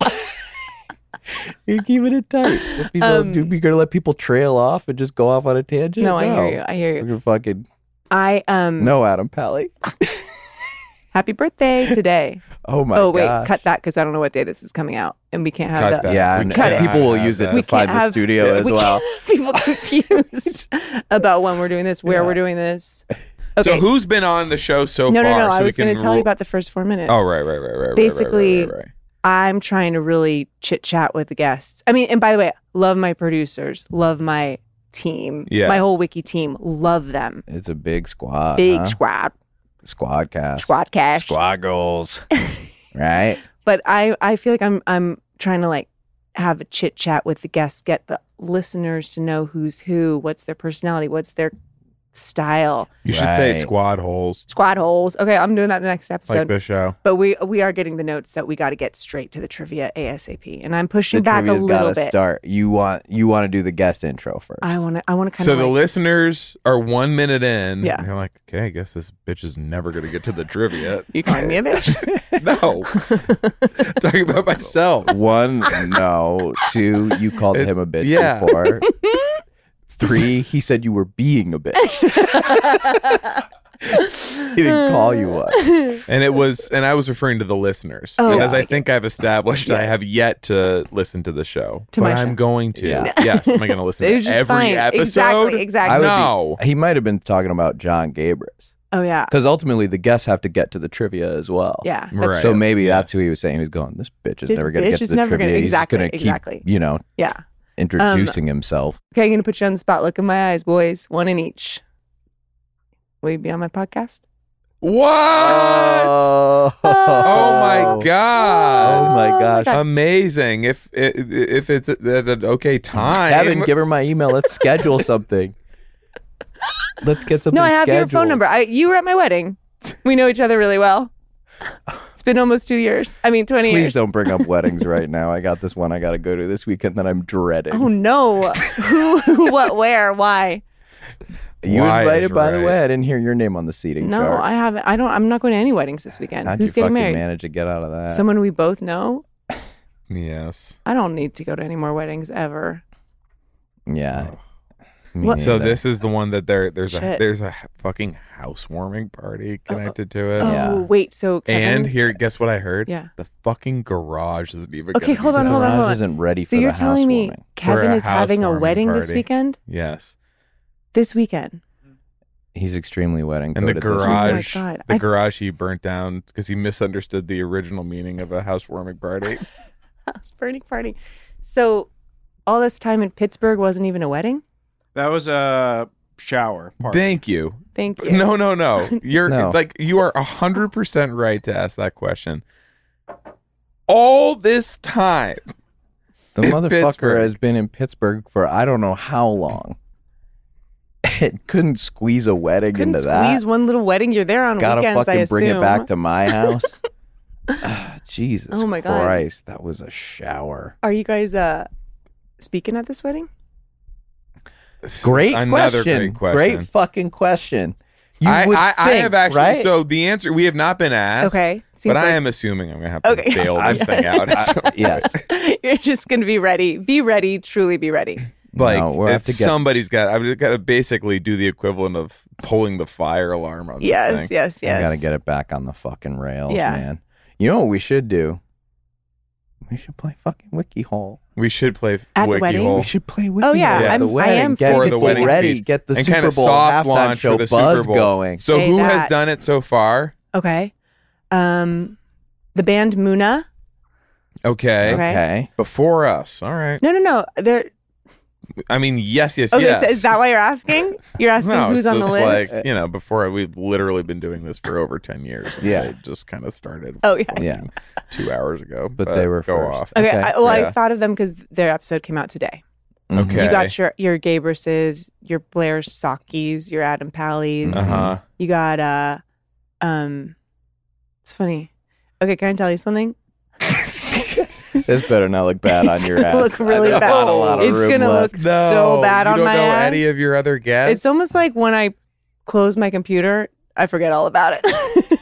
You're keeping it tight. So you're gonna let people trail off and just go off on a tangent? No, I hear you. I hear We're you. gonna fucking I no, Adam Pally. Happy birthday today. Oh my Oh wait, gosh. cut that because I don't know what day this is coming out, and we can't have Cut that. Yeah, We and, cut and it. people will Have use it that. to We find can't the have- studio as We well. can't have people confused about when we're doing this, where we're doing this. So Okay. who's been on the show so no, far? no, no. So I we was going can to tell you about the first 4 minutes. Oh, right. Basically, right. I'm trying to really chit chat with the guests. I mean, and by the way, love my producers, love my team, Yes. my whole wiki team, love them. It's a big squad. Big huh? squad, Squad cast. squad cash. Squad goals. Right? But I feel like I'm trying to like have a chit chat with the guests, get the listeners to know who's who, what's their personality, what's their style. You should say Right. squad holes, Squad holes. Okay, I'm doing that in the next like episode. the show. But we are getting the notes that we got to get straight to the trivia ASAP, and I'm pushing The back a trivia's little gotta bit. start. You want to do the guest intro first. I want to kind So of the like, listeners are 1 minute in. Yeah. And they're like, okay, I guess this bitch is never going to get to the trivia. you calling me a bitch? No. Talking about myself. 1, no. 2, you called him a bitch yeah. before. 3, he said you were being a bitch. He didn't call you one. And I was referring to the listeners. Oh, and as I okay. think I've established, I have yet to listen to the show. To but my I'm show. going to. Yeah. Yes. Am I going to listen It was to just every fine. episode? Exactly. I would No. He might have been talking about John Gabris. Oh yeah, Because ultimately the guests have to get to the trivia as well. yeah. That's Right. So maybe Yes. that's who he was saying. He was going, this bitch is This never going to bitch get to is the never trivia. gonna- He's just exactly, going to keep, exactly. Yeah. introducing himself. Okay, I'm gonna put you on the spot. Look in my eyes, boys. One in each. Will you be on my podcast? What? Oh, Oh my God. Oh my gosh. Amazing. If it's at an okay time. Kevin, give her my email. Let's schedule something. Let's get something No, I have your scheduled. phone number. You were at my wedding. We know each other really well. It's been almost 2 years. I mean, 20 Please years. don't bring up weddings right now. I got this one I got to go to this weekend that I'm dreading. Oh no! Who? What? Where? Why? You Why invited, is by the right. way. I didn't hear your name on the seating No, chart. I haven't. I don't. I'm not going to any weddings this weekend. How'd Who's you getting fucking married? manage to get out of that? Someone we both know. Yes. I don't need to go to any more weddings ever. Yeah. Me What- So neither. this is the one that there's Shit. a fucking housewarming party connected to it. Oh Yeah. wait, so Kevin, And here, guess what I heard? Yeah. The fucking garage isn't even. Okay, gonna hold be on, done. hold on, Garage hold on. isn't ready So for you're the telling me housewarming. Kevin a is having a housewarming wedding this party. weekend? Yes. This weekend? He's extremely wedding And the coded this week. garage, Oh my God. the garage he burnt down because he misunderstood the original meaning of a housewarming party. House burning party. So all this time in Pittsburgh wasn't even a wedding? That was a shower party. Thank you. Thank you. No. You're No. like you are 100% right to ask that question. All this time, The in motherfucker Pittsburgh. has been in Pittsburgh for I don't know how long. It couldn't squeeze a wedding Couldn't into squeeze that. one little wedding. You're there on Gotta weekends, I fucking assume. bring it back to my house. Jesus Oh my God. Christ, that was a shower. Are you guys speaking at this wedding? Great Another question. great question. Great fucking question. You I would I think, have actually. right? So the answer we have not been asked. Okay. But I like am assuming I'm gonna have to Okay. bail this thing out. yes. you're just going to be ready. Be ready. Truly be ready. Like No, we'll have it's to get- somebody's got. I've just got to basically do the equivalent of pulling the fire alarm on this Yes, thing. yes, yes. I gotta get it back on the fucking rails, Yeah. man. You know what we should do? We should play fucking Wiki Hole. We should play At the Wiki wedding? Hole. We should play Wiki Oh, yeah, Hole at I'm- the I wedding. am Get for people the wedding ready. speech. Get the And Super kinda Bowl soft halftime launch show for the buzz Super Bowl. going. So Say who has that. done it so far? Okay. The band Muna. Okay. Okay. Okay. Before us. All right. No. They're I mean, yes. okay. yes. So is that why you're asking? You're asking No, who's it's on the just list? like, before we've literally been doing this for over 10 years. and Yeah. they just kind of started. Oh, yeah. Yeah. 2 hours ago. But they were go first. off. Okay. Okay. I Yeah. thought of them because their episode came out today. Mhm. Okay. You got your Gabrises, your Blair Sakis, your Adam Pallies. Uh-huh. You got it's funny. Okay, can I tell you something? This better not look bad on your ass. Look really I bad. got a lot of It's room gonna left. look so bad you on don't my know ass. any of your other guests? It's almost like when I close my computer, I forget all about it.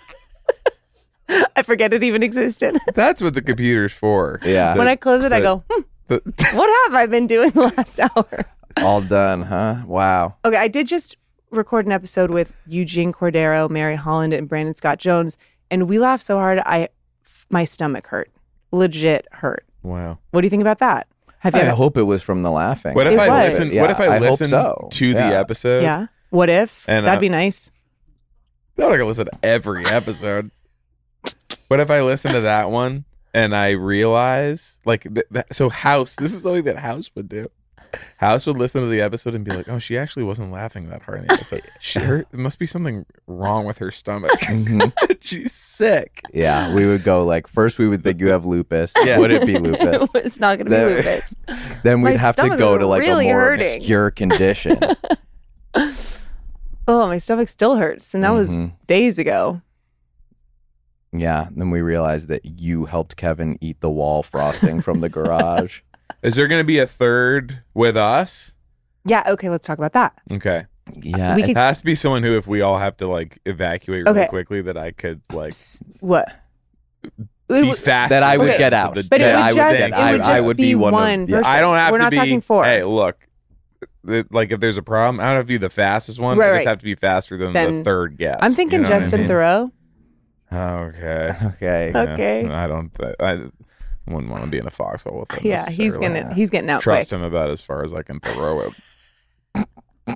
I forget it even existed. That's what the computer's for. Yeah. When I close it, I go, The- what have I been doing the last hour? All done, huh? Wow. Okay, I did just record an episode with Eugene Cordero, Mary Holland, and Brandon Scott Jones, and we laughed so hard, my stomach hurt. Legit hurt. wow. What do you think about that? Have you I ever? hope it was from the laughing. What if It I was. listen? Yeah, What if I hope listen so. to Yeah. the episode? Yeah. What if? And, That'd be nice. I'm not gonna listen to every episode. What if I listen to that one and I realize, like, so House? This is something that House would do. House would listen to the episode and be like, "Oh, she actually wasn't laughing that hard in the episode. There must be something wrong with her stomach. Mhm. She's sick." Yeah, we would go like first we would think you have lupus. Yeah. Would it be lupus? It's not going to be Then- lupus. Then we'd My have to stomach go is to like really a more hurting. obscure condition. Oh, my stomach still hurts. And that was days ago. Yeah. Then we realized that you helped Kevin eat the wall frosting from the garage. Is there going to be a third with us? Yeah. Okay. Let's talk about that. Okay. Yeah. We It could- has to be someone who, if we all have to like evacuate really Okay. quickly, that I could like What? be fast. that I would Okay. get out. But it that would I just, would it get. I would would just be one one of. Yeah. person. I don't have We're to not be. talking four. Hey, look. Like if there's a problem, I don't have to be the fastest one. Right, I right. just have to be faster than Then the third guest. I'm thinking You know what I Justin mean? Thoreau. Okay. Okay. Yeah. Okay. I wouldn't want to be in a foxhole with him. Yeah, he's necessarily. getting out Trust quick. him about as far as I can throw it.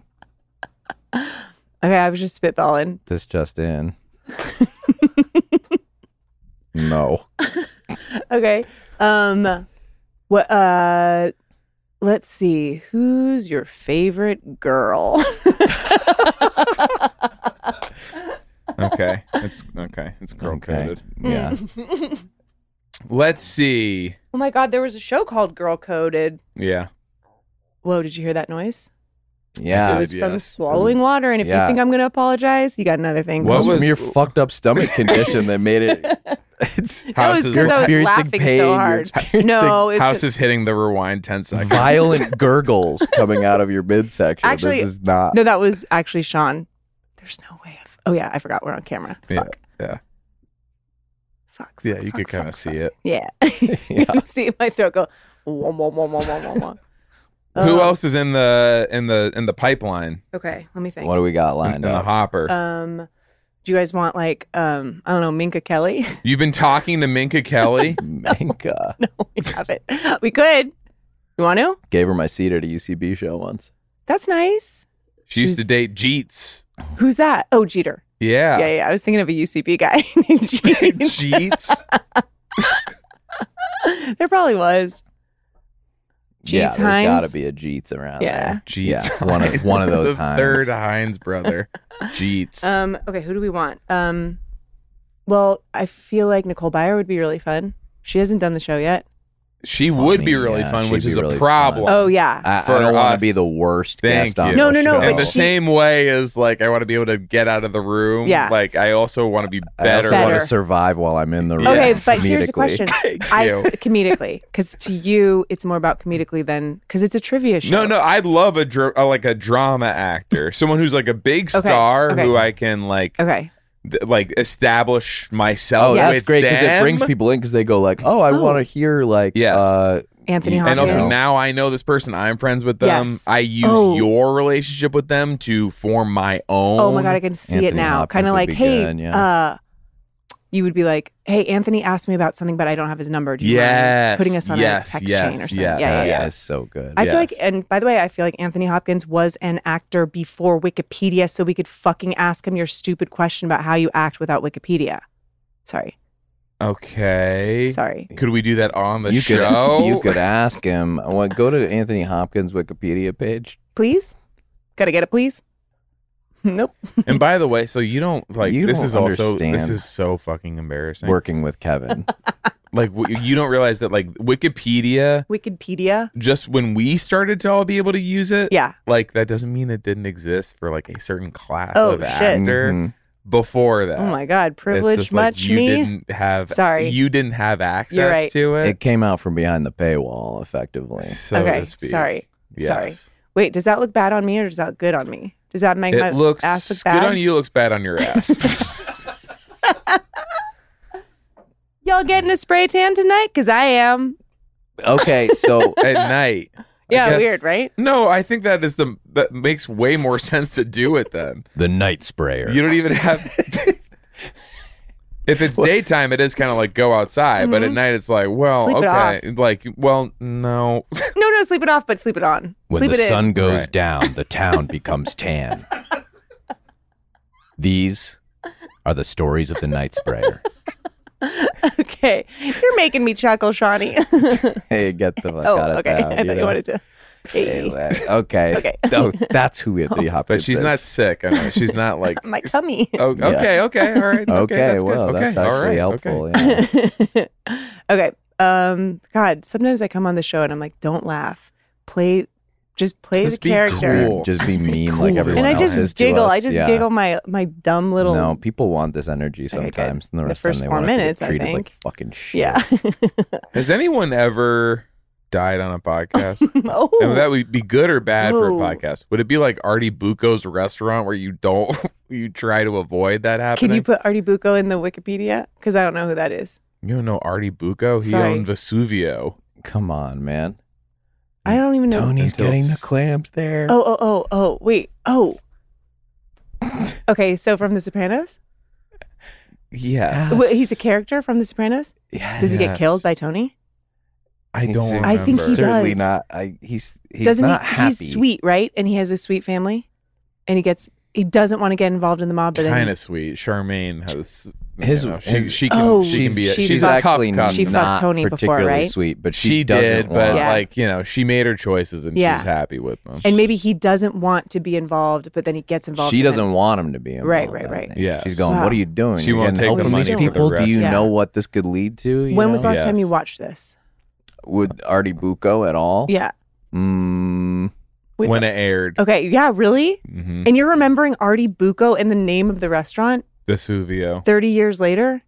Okay, I was just spitballing. This just in. No. Okay. What let's see. Who's your favorite girl? Okay. It's girl Okay. coded. Yeah. Let's see. Oh my god, there was a show called Girl Coded. Yeah. Whoa, did you hear that noise? Yeah. It was from yes. swallowing water, and if Yeah. you think I'm gonna apologize, you got another thing. What Comes was- from your fucked up stomach condition that made it. It's That was Houses- because you're I was experiencing laughing pain. so You're hard. experiencing No, it's House is hitting the rewind 10 seconds. violent gurgles coming out of your midsection. Actually, this is not. no, that was actually Sean. There's no way of. Oh yeah, I forgot we're on camera. Yeah. Fuck. Yeah. Fuck. Yeah, fuck, you fuck, could kind of fuck, see fuck. it. Yeah. Yeah. You see my throat go. Wah, wah, wah, wah, wah, wah, wah. Who else is in the pipeline Okay, let me think. What do we got in lined the up? hopper? Do you guys want like I don't know, Minka Kelly? You've been talking to Minka Kelly. Manka. No, we haven't. We could. You want to? Gave her my seat at a UCB show once. That's nice. She used to date Jeets. Who's that? Oh, Jeter. Yeah. Yeah. I was thinking of a UCB guy named Jeter. Jeets. There probably was. Yeah, Jeets there's Hines? got to be a Jeets around Yeah. there. Jeets. Yeah, one of those the Hines. third Hines brother. Jeets. Okay, who do we want? Well, I feel like Nicole Byer would be really fun. She hasn't done the show yet. She would be Funny, really yeah, fun, she'd which be is really a problem. fun. Oh yeah. I For don't want us. to be the worst Thank guest on you. the No, no, no, show. In but the she- same way as like I want to be able to get out of the room. Yeah. Like I also want to be I better. also want Better. to survive while I'm in the room. Okay, Yes. but here's the comedically. question. Thank I you. comedically, because to you it's more about comedically than because it's a trivia show. No, I'd love a drama actor, someone who's like a big Okay, star okay. who I can like Okay. like establish myself. Oh, that's with great because it them. brings people in because they go like, "Oh, I Oh. want to hear like, Yes. Anthony And Hopkins. And also Yeah. now I know this person. I'm friends with them. Yes. I use Oh. your relationship with them to form my own. Oh my god, I can see it Anthony now. Hopkins Kind of would like, be hey, good, yeah. you would be like, hey, Anthony asked me about something, but I don't have his number. Do you Yes, mind putting us on yes, a text yes, chain or something? yes, Yeah. that is so good. I feel like, Yes. and by the way, I feel like Anthony Hopkins was an actor before Wikipedia, so we could fucking ask him your stupid question about how you act without Wikipedia. Sorry. Okay. Sorry. Could we do that on the you show? you could ask him. Go to Anthony Hopkins' Wikipedia page. Please? Gotta get it, please? Nope. And by the way, so you don't like You this don't is also understand. this is so fucking embarrassing. Working with Kevin. Like you don't realize that like Wikipedia, Wikipedia? just when we started to all be able to use it, Yeah. like that doesn't mean it didn't exist for like a certain class Oh, of shit. actor Mhm. before that. Oh my God. It's Privilege just like much, you me? didn't have Sorry. you didn't have access You're right. to it. It came out from behind the paywall, effectively. So Okay, to speak. sorry. Sorry. Yes. Wait, does that look bad on me or does that look good on me? Does that make my It looks ass look good bad? on you, looks bad on your ass. Y'all getting a spray tan tonight? Because I am. Okay, so At night. I Yeah, guess- weird, right? No, I think that makes way more sense to do it then. the night sprayer. You don't even have. If it's daytime, it is kind of like go outside, but at night it's like, well, Sleep it okay, like, well, no. No, sleep it off, but sleep it on. When sleep the it in. sun goes Right. down, the town becomes tan. These are the stories of the night sprayer. Okay. You're making me chuckle, Shawnee. Hey, get the fuck Oh, out of okay. town. I thought you wanted to. Hey, Hey. okay. Okay. Oh, that's who Anthony Hopkins But she's is. not sick. I know. She's not like, My tummy. oh, okay, okay, all right. Okay, that's good. well, okay, that's all actually right, helpful. okay. Yeah. Okay. God, sometimes I come on the show and I'm like, don't laugh. Play Just play Just the be character. cool. Just be mean cool. like everyone And I else is just to giggle. us. I just Yeah. giggle my dumb little. No, people want this energy Okay, good. sometimes. And the The rest of first them, they 4 want us to get minutes, I treated think. like fucking shit. Yeah. Has anyone ever died on a podcast? Oh. And would that would be good or bad for a Ooh. podcast? Would it be like Artie Bucco's restaurant where you don't you try to avoid that happening? Can you put Artie Bucco in the Wikipedia? Because I don't know who that is. You don't know Artie Bucco? He Sorry. owned Vesuvio. Come on, man. I don't even know. Tony's Until getting the s- clams there. Oh, wait. Oh. Okay, so from The Sopranos? Yeah. Wait, he's a character from The Sopranos? Yes. Does he Yes. get killed by Tony? I don't He's- remember. I think he Certainly does. not. He's Doesn't not he? happy. He's sweet, right? And he has a sweet family. And he doesn't want to get involved in the mob, but then Kind of sweet. Charmaine has His- she, she can Oh, she can be a, she's she's a tough actually customer. She fucked not Tony before, particularly right? sweet, but She she doesn't did, but want. Yeah. like, you know, she made her choices and Yeah. she's happy with them. and maybe he doesn't want to be involved, but then he gets involved. She and then- doesn't want him to be involved. Right, I right. think. Yes. She's going, Wow. what are you doing? She You're won't getting take help the from money these for the people? Do you rest. know Yeah. what this could lead to? You When know? was the last time you Yes. watched this? Would Artie Bucco at all? Yeah. Wait, when it aired. Okay, yeah, really? Mm-hmm. And you're remembering Artie Bucco and the name of the restaurant Vesuvio. 30 years later?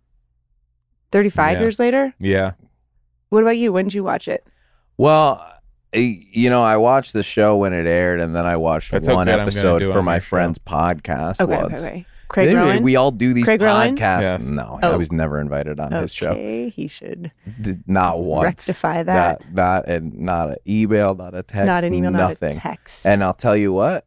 35 Yeah. years later? Yeah. What about you? When did you watch it? Well, I watched the show when it aired, and then I watched That's how one good I'm gonna episode do for on my my show. friend's podcast Okay, once. okay. Craig Anyway, Rowan? we all do these Craig Rowan? podcasts. Yes. No, Oh. I was never invited on his show. Okay, he should. Did not once. Rectify that. Not an email, not a text, Not an email, nothing. not a text. And I'll tell you what,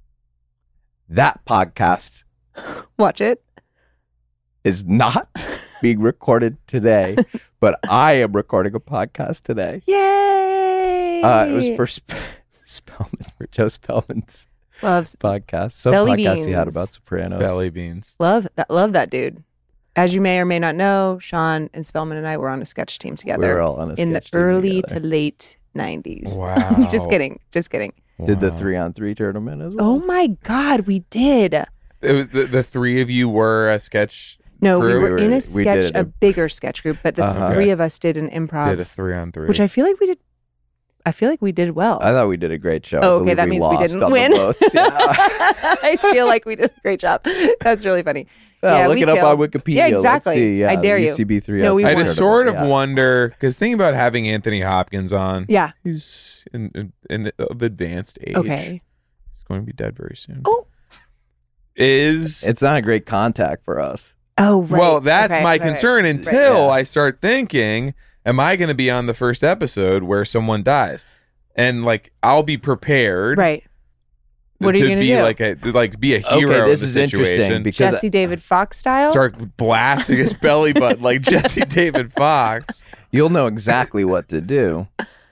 that podcast Watch it. is not being recorded today, but I am recording a podcast today. Yay! It was for Spellman, for Joe Spellman's Loves, podcast. Some Spelly podcast he had beans. about Sopranos. Belly beans. love that dude. As you may or may not know, Sean and Spellman and I were on a sketch team We together were all on a in the sketch team early together. to late 90s. Wow. Just kidding. Did the Wow. 3-on-3 tournament as well. Oh my God, we did. It was the three of you were a sketch. No, we crew? were in a We sketch, did a a- bigger sketch group, but the Uh-huh. three of us did an improv, Did a 3-on-3. which I feel like we did. I feel like we did well. I thought we did a great show. Oh, I okay, believe that means we lost didn't on the win. votes. Yeah. I feel like we did a great job. That's really funny. Yeah, look we it up killed. on Wikipedia. Yeah, Let's exactly. see. Yeah, I dare you. UCB 3. No, we I won. just sort of Yeah. wonder because think about having Anthony Hopkins on. Yeah. He's in of advanced age. Okay. He's going to be dead very soon. Oh. It's not a great contact for us. Oh, right. Well, that's Okay, my right, concern right. until Yeah. I start thinking, am I going to be on the first episode where someone dies? And like, I'll be prepared. Right. What are you to gonna be do? be a hero Okay, this of is the interesting situation. because Jesse David Fox style. Start blasting his belly button like Jesse David Fox. you'll know exactly what to do.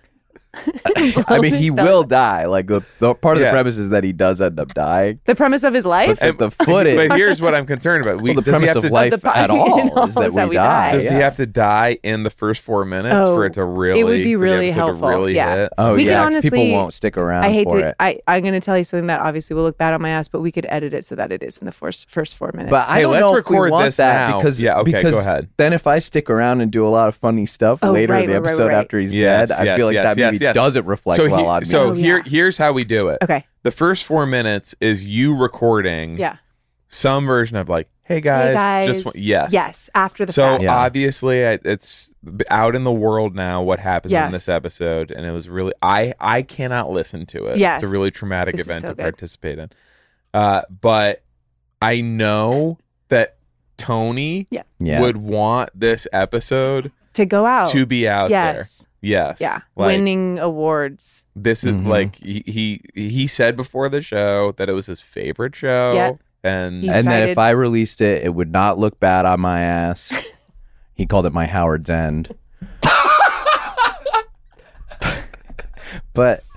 I Well, mean, he the- will die. Like the part of the Yes. premise is that he does end up dying. The premise of his life. But the footage, But here's what I'm concerned about. well, the does he premise have of to, life the po- at you all know, is that is that we we die. die. Does yeah. he have to die in the first 4 minutes Oh, for it to really? it would be for the really episode to helpful. really Yeah. hit? Oh We can yeah, 'cause people honestly- won't stick around I hate for to. it. I'm going to tell you something that obviously will look bad on my ass, but we could edit it so that it is in the first 4 minutes. But I Hey, don't let's know if we record want this that now. because Yeah, okay, go because ahead. then if I stick around and do a lot of funny stuff Oh, later right, in the right, right, episode right. after he's Yes, dead, I yes, feel like yes, that maybe yes, yes. doesn't reflect So, well on me. Oh, yeah. here's how we do it. okay. The first 4 minutes is you recording Yeah. some version of like, hey guys, Hey guys. just yes. Yes. After the So fact. Yeah. obviously, it's out in the world now. What happens in Yes. this episode, and it was really I cannot listen to it. Yes. It's a really traumatic This is event so to good. participate in. But I know that Tony Yeah. would want this episode To go out. to be out yes. there. Yes. Yeah. Like, Winning awards. this is Mhm. like he said before the show that it was his favorite show. Yeah. And He- And then decided- if I released it, it would not look bad on my ass. He called it my Howard's End. but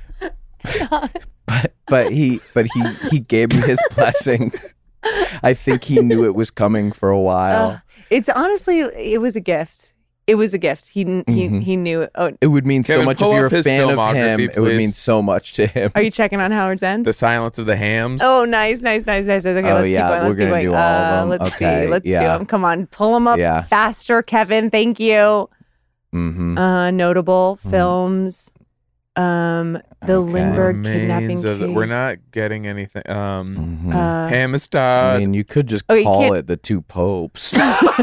he gave me his blessing. I think he knew it was coming for a while. It's honestly, it was a gift. It was a gift. He knew. Oh, It would mean Kevin, so much pull if you're up a his fan of filmography, him. It would please. mean so much to him. are you checking on Howard's End? The Silence of the Hams. Oh, nice. Okay, Oh, let's yeah, keep going. we're Let's keep gonna going. do all of them. Let's Okay, see. Let's do yeah. them. Come on, pull them up Yeah. faster, Kevin. Thank you. Mm-hmm. Notable films. The Lindbergh kidnapping Remains case. of we're not getting anything. Mhm. Amistad. I mean, you could just Oh, you call can't- it the two popes.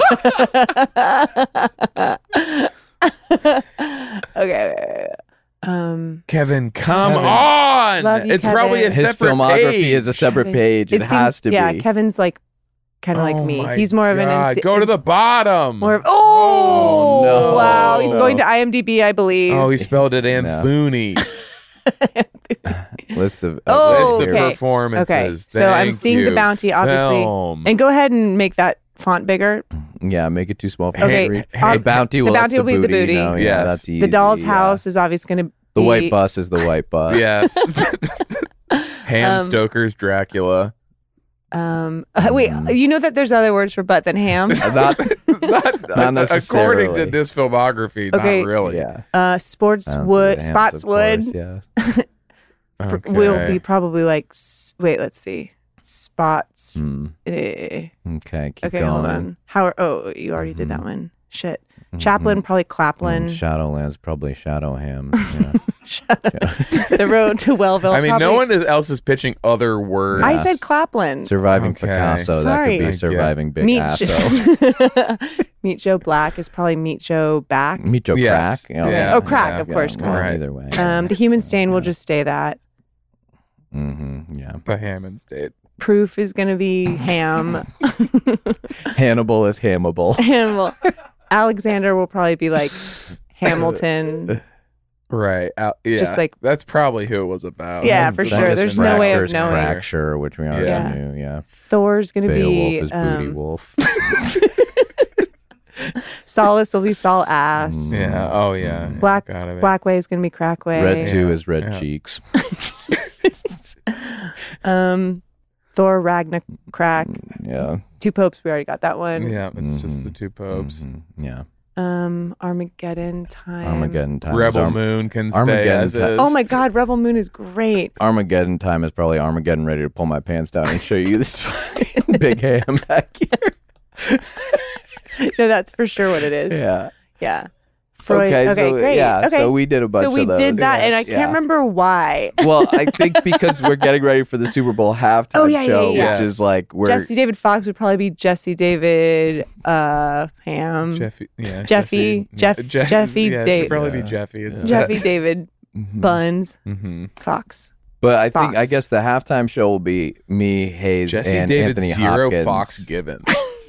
Okay. Kevin, come Kevin. on! Love you, It's probably a Kevin. His separate filmography page. is a separate Kevin. page. It has seems, to yeah, be. Kevin's like kind of like Oh me. my He's more of an God. NC Go to the bottom. more of oh, no. wow. He's going to IMDb, I believe. Oh, he spelled it No. Anthony. List of Oh, List of okay. performances. Okay, so I'm Thank seeing The you, Bounty, obviously. film. And go ahead and make that font bigger. Yeah, make it too small for Okay, me. um, The bounty will, the bounty that's will be the booty. No, yeah, Yes. that's easy. The doll's yeah. house is obviously going to be The white bus is the white bus. Yes. Ham Stoker's Dracula. Wait, you know that there's other words for butt than ham? Not According necessarily. to this filmography, Okay. not really. Yeah. Sportswood, Hams, of Spotswood course, yeah. will be probably like. Wait, let's see. Spots. Hmm. Eh. Okay, keep Okay, going. hold on. How? Oh, you already did that one. Shit. Chaplin, probably Claplin. Shadowlands, probably Shadowham. Yeah. The road to Wellville. I mean, probably. no one else is pitching other words. I said Claplin. Surviving Okay. Picasso. Sorry. That could I be Surviving Big Meet Asso. Meet Joe Black is probably Meet Joe Back. Meet Joe Yes. Crack. You know, Yeah. Oh, Crack, Yeah. of course. Yeah, Crack. Right. Either way. The Human Stain will just stay that. Yeah. The Hammond State. Proof is going to be Ham. Hannibal is Hammable. Hannibal. Alexander will probably be like Hamilton. Right. Yeah. Just like- that's probably who it was about. Yeah, for sure. There's no way of Fracture's knowing. Fracture, which we already Yeah. knew. Yeah. Thor's going to Beowulf be is Booty Wolf. Solace will be Sol Ass. Yeah. Oh, yeah. Black Got it. Blackway is going to be Crackway. Red 2 Yeah. is Red Yeah. Cheeks. Thor Ragnarok Crack. Yeah. Two Popes, we already got that one. Yeah, it's just the two popes. Yeah. Armageddon Time. Armageddon Time. Rebel Moon can stay Armageddon as Time. is. Oh my God, Rebel Moon is great. Armageddon Time is probably Armageddon ready to pull my pants down and show you this fucking big ham back here. No, that's for sure what it is. Yeah. Yeah. Freud. Okay, Okay, so great. yeah, okay. so we did a bunch So of we those. did that, and I Yeah. can't remember why. Well, I think because we're getting ready for the Super Bowl halftime Oh, yeah, show, yeah. which is like we're Jesse David Fox would probably be Jesse David Ham. Jeffy. Yeah. Jeffy- Jeffy yeah, Dave- it'd probably be Jeffy. It's Jeffy David Buns Mm-hmm. Fox. But I think I Fox. guess the halftime show will be me, Hayes, Jesse and David Anthony Zero Hopkins. Fox Given.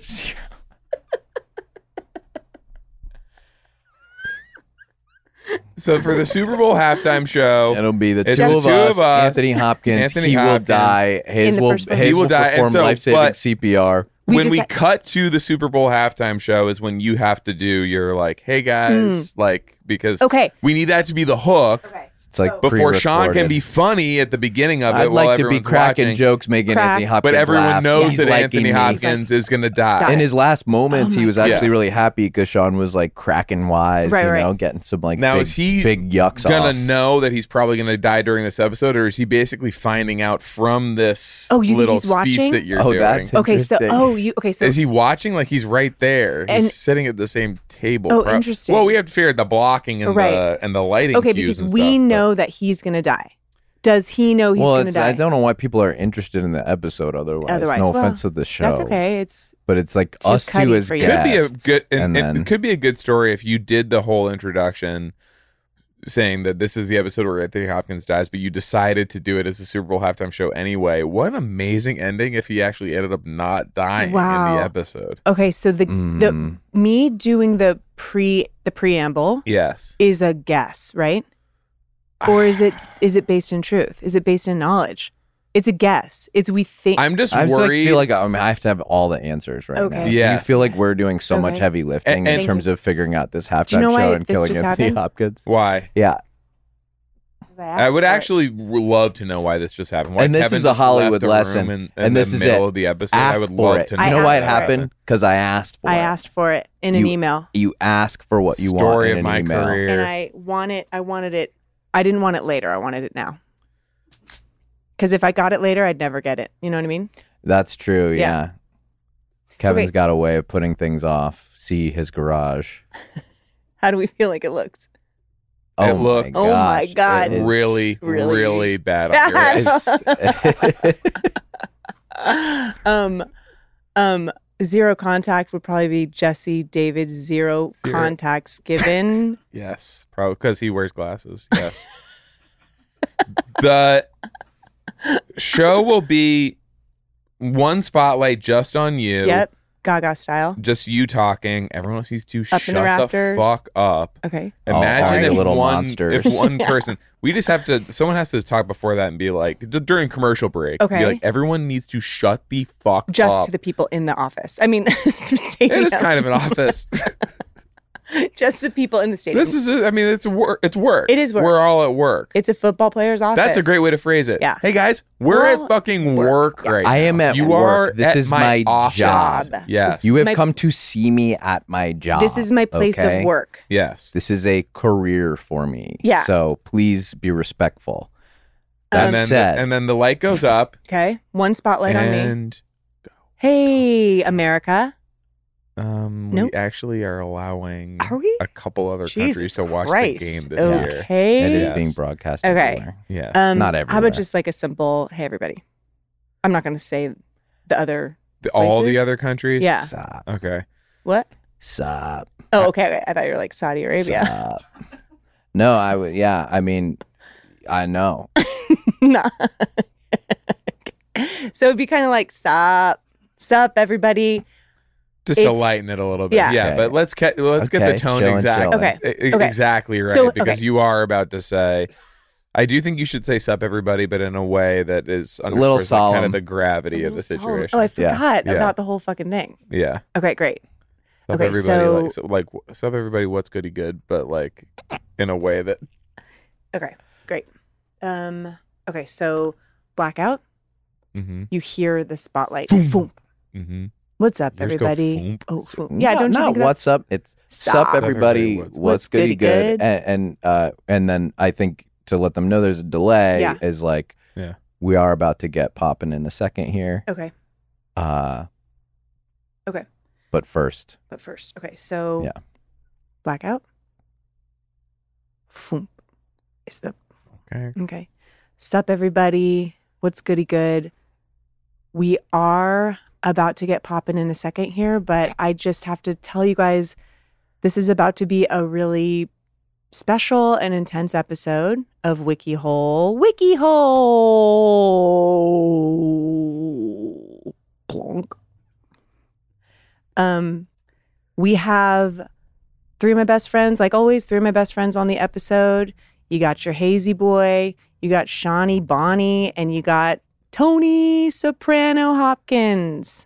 So for the Super Bowl halftime show, It'll be the It's two of two us, of us, Anthony Hopkins. Anthony he will Hopkins. die. Hayes In the will first film. Hayes He will will die, and perform so- life-saving but- CPR. when we cut to the Super Bowl halftime show is when you have to do your like, hey guys, like because Okay. we need that to be the hook It's like before Sean can pre-recorded. be funny at the beginning of it. I'd while like to be everyone's cracking watching. jokes, making Crack. Anthony Hopkins But everyone laugh. knows He's that liking Anthony me. Hopkins is going to die. Got In it. his last moments, he was actually Yes. really happy because Sean was like cracking wise, Right, you know, right. getting some like Now big, is he big yucks gonna off. know that he's probably gonna die during this episode, or is he basically finding out from this Oh, you think little he's speech watching? that you're Oh, doing? that's Okay, so interesting. so Is he watching? Like he's right there. And- He's sitting at the same table. Oh, interesting. Well, we have to figure out the blocking and Right. the lighting. okay, cues because and we stuff, but- know that he's gonna die. Does he know he's well, gonna die? I don't know why people are interested in the episode otherwise. No well, offense to the show. That's okay. It's But it's like Too us two cutty as for you. Could be a guests, good, and it then could be a good story if you did the whole introduction, saying that this is the episode where Anthony Hopkins dies, but you decided to do it as a Super Bowl halftime show anyway. What an amazing ending if he actually ended up not dying in Wow. the episode. okay. So the me doing the preamble Yes. is a guess, right? Or is it based in truth? Is it based in knowledge? It's a guess. It's we think. I'm just I just worried. feel like I have to have all the answers right Okay. now. Do Yes. you feel like we're doing so much Okay. heavy lifting And- in terms of figuring out this halftime know why show and this killing just Anthony happened? Hopkins? why? Yeah. I would actually love to know why this just happened. Why And this Kevin is a just Hollywood left the room lesson. in And the this is middle it. of the episode. Ask I would for love it. to You know. know why it asked for it. happened? Because I asked for it. I asked for it in an email, You ask for what you want Story in of an my email. career. and I wanted it. I didn't want it later. I wanted it now. Because if I got it later, I'd never get it. You know what I mean? That's true. Yeah. Yeah. Kevin's Okay. got a way of putting things off. See his garage. How do we feel like it looks? Oh it looks Oh my gosh, God. it is really, Really really bad on your ass. Zero contact would probably be Jesse David. Zero contacts given. Yes, probably because he wears glasses. Yes. The show will be one spotlight just on you. Yep. Gaga style. Just you talking. Everyone else needs to Up shut in the rafters. the fuck up. Okay. Imagine sorry, if little one, monsters. if one person, we just have to, someone has to talk before that and be like, during commercial break, Okay. be like, everyone needs to shut the fuck Just up. to the people in the office. I mean, It is kind of an office. just the people in the stadium. This is, I mean, it's work. It's work. It is work. We're all at work. It's a football player's office. That's a great way to phrase it. Yeah. Hey guys, we're We're at all fucking work. work Yeah. right I now. am at You work. are This at is my my office. job. Yes. You have my- come to see me at my job. This is my place okay? of work. Yes. This is a career for me. Yeah. So please be respectful. That And said, then the light goes up Okay. One spotlight on me. and Hey, America. we Nope. actually are allowing Are we? a couple other Jesus countries to watch Christ. the game this year. Okay. it is Yes. being broadcast Okay. everywhere. Yes. Not How everywhere. about just like a simple, hey, everybody? I'm not going to say the other. All the places? other countries? Yeah. Sup. Okay. What? Sup. Oh, okay. I thought you were like Saudi Arabia. Sup. No, I would. Yeah, I mean, I know. Nah. So it'd be kind of like, sup, everybody. Just to It's- lighten it a little bit. Yeah. Yeah, Okay. but let's get the Okay, tone chillin', exact. chillin'. Okay. Exactly right. So, because okay. you are about to say, I do think you should say sup everybody, but in a way that is little underscores, like, kind solemn. of the gravity of the Solemn. situation. Oh, I forgot Yeah. about the whole fucking thing. Yeah. Okay, great. Sup Okay, everybody, so- like sup everybody, what's goody good, but like in a way that Okay, great. Okay, so blackout. mm-hmm. You hear the spotlight. Boom. Boom. Mm-hmm. What's up, Yours go everybody? foomp. Oh, foom. Yeah, No, don't you not think that's what's up? It's Stop. sup, everybody. What's What's goody goody good? And then I think to let them know there's a delay Yeah. is like, Yeah. we are about to get popping in a second here. Okay, Okay. But first, but first, okay, so Yeah. blackout. Foom is the Okay. okay. Sup, everybody. What's goody good? We are about to get popping in a second here, but I just have to tell you guys this is about to be a really special and intense episode of WikiHole. WikiHole. Plonk. We have three of my best friends, like always, three of my best friends on the episode. You got your Hazy Boy, you got Shawnee Bonnie, and you got Tony Soprano Hopkins.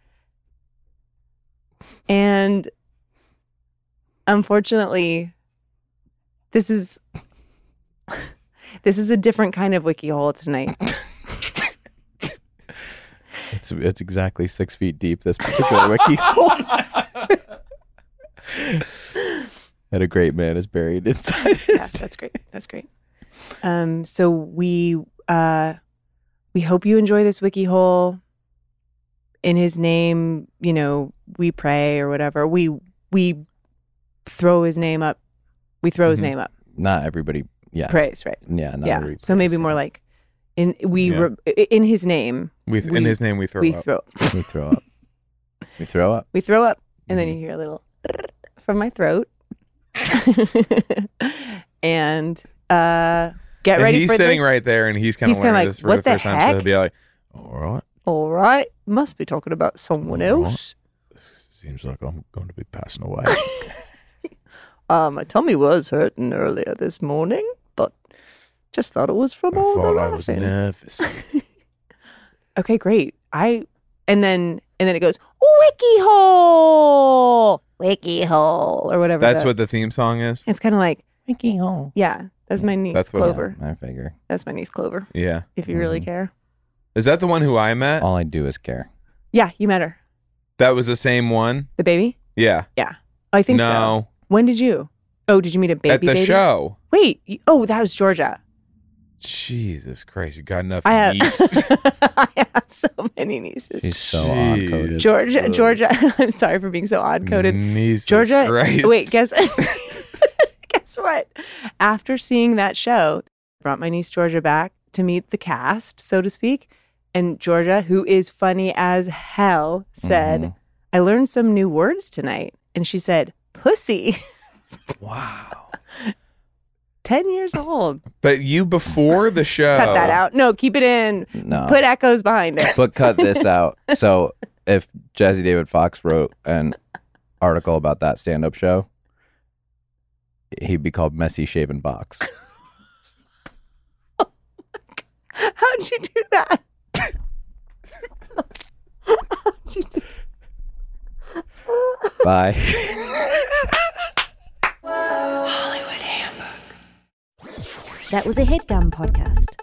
And unfortunately, this is a different kind of WikiHole tonight. it's exactly 6 feet deep, this particular wiki. And a great man is buried inside it. Yeah, that's great. That's great. So we hope you enjoy this WikiHole. In his name, you know, we pray or whatever. We throw his name up. We throw his Mhm. name up. Not everybody. Yeah. Praise, right? Yeah. Not Yeah. everybody So maybe prays, more yeah. like in his name. In his name we throw we up. throw We throw up. We throw up. we throw up, and then Mhm. you hear a little from my throat. And get And ready he's for sitting this. right there and he's kind He's of kinda learning like, this for "What the the first time. So heck?" he'll be like, all right. All right, must be talking about someone All right. else. Seems like I'm going to be passing away. My tummy was hurting earlier this morning, but just thought it was from I all the thought I was laughing. nervous. Okay, great. And then it goes WikiHole, or whatever. That's what the theme song is? it's kind of like. WikiHole. Yeah, that's my niece That's what- Clover. I figure. That's my niece Clover. Yeah. If you really care. Is that the one who I met? All I do is care. Yeah, you met her. That was the same one? The baby. Yeah. I think so. No. When did you? Oh, did you meet a baby? At the baby? show. Wait. That was Georgia. Jesus Christ. You got enough I have. nieces. I have so many nieces. She's so Jeez. odd-coded. Georgia. I'm sorry for being so odd coded. Nieces Georgia. Christ. Wait, guess what? Guess what? what? After seeing that show, I brought my niece Georgia back to meet the cast, so to speak. And Georgia, who is funny as hell, said, I learned some new words tonight. And she said, pussy. Wow. 10 years old. But you before the show. Cut that out. No, keep it in. No. Put echoes behind it. But cut this out. So if Jazzy David Fox wrote an article about that stand-up show, he'd be called Messy Shaven Box. How'd you do that? Bye. That was a HeadGum podcast.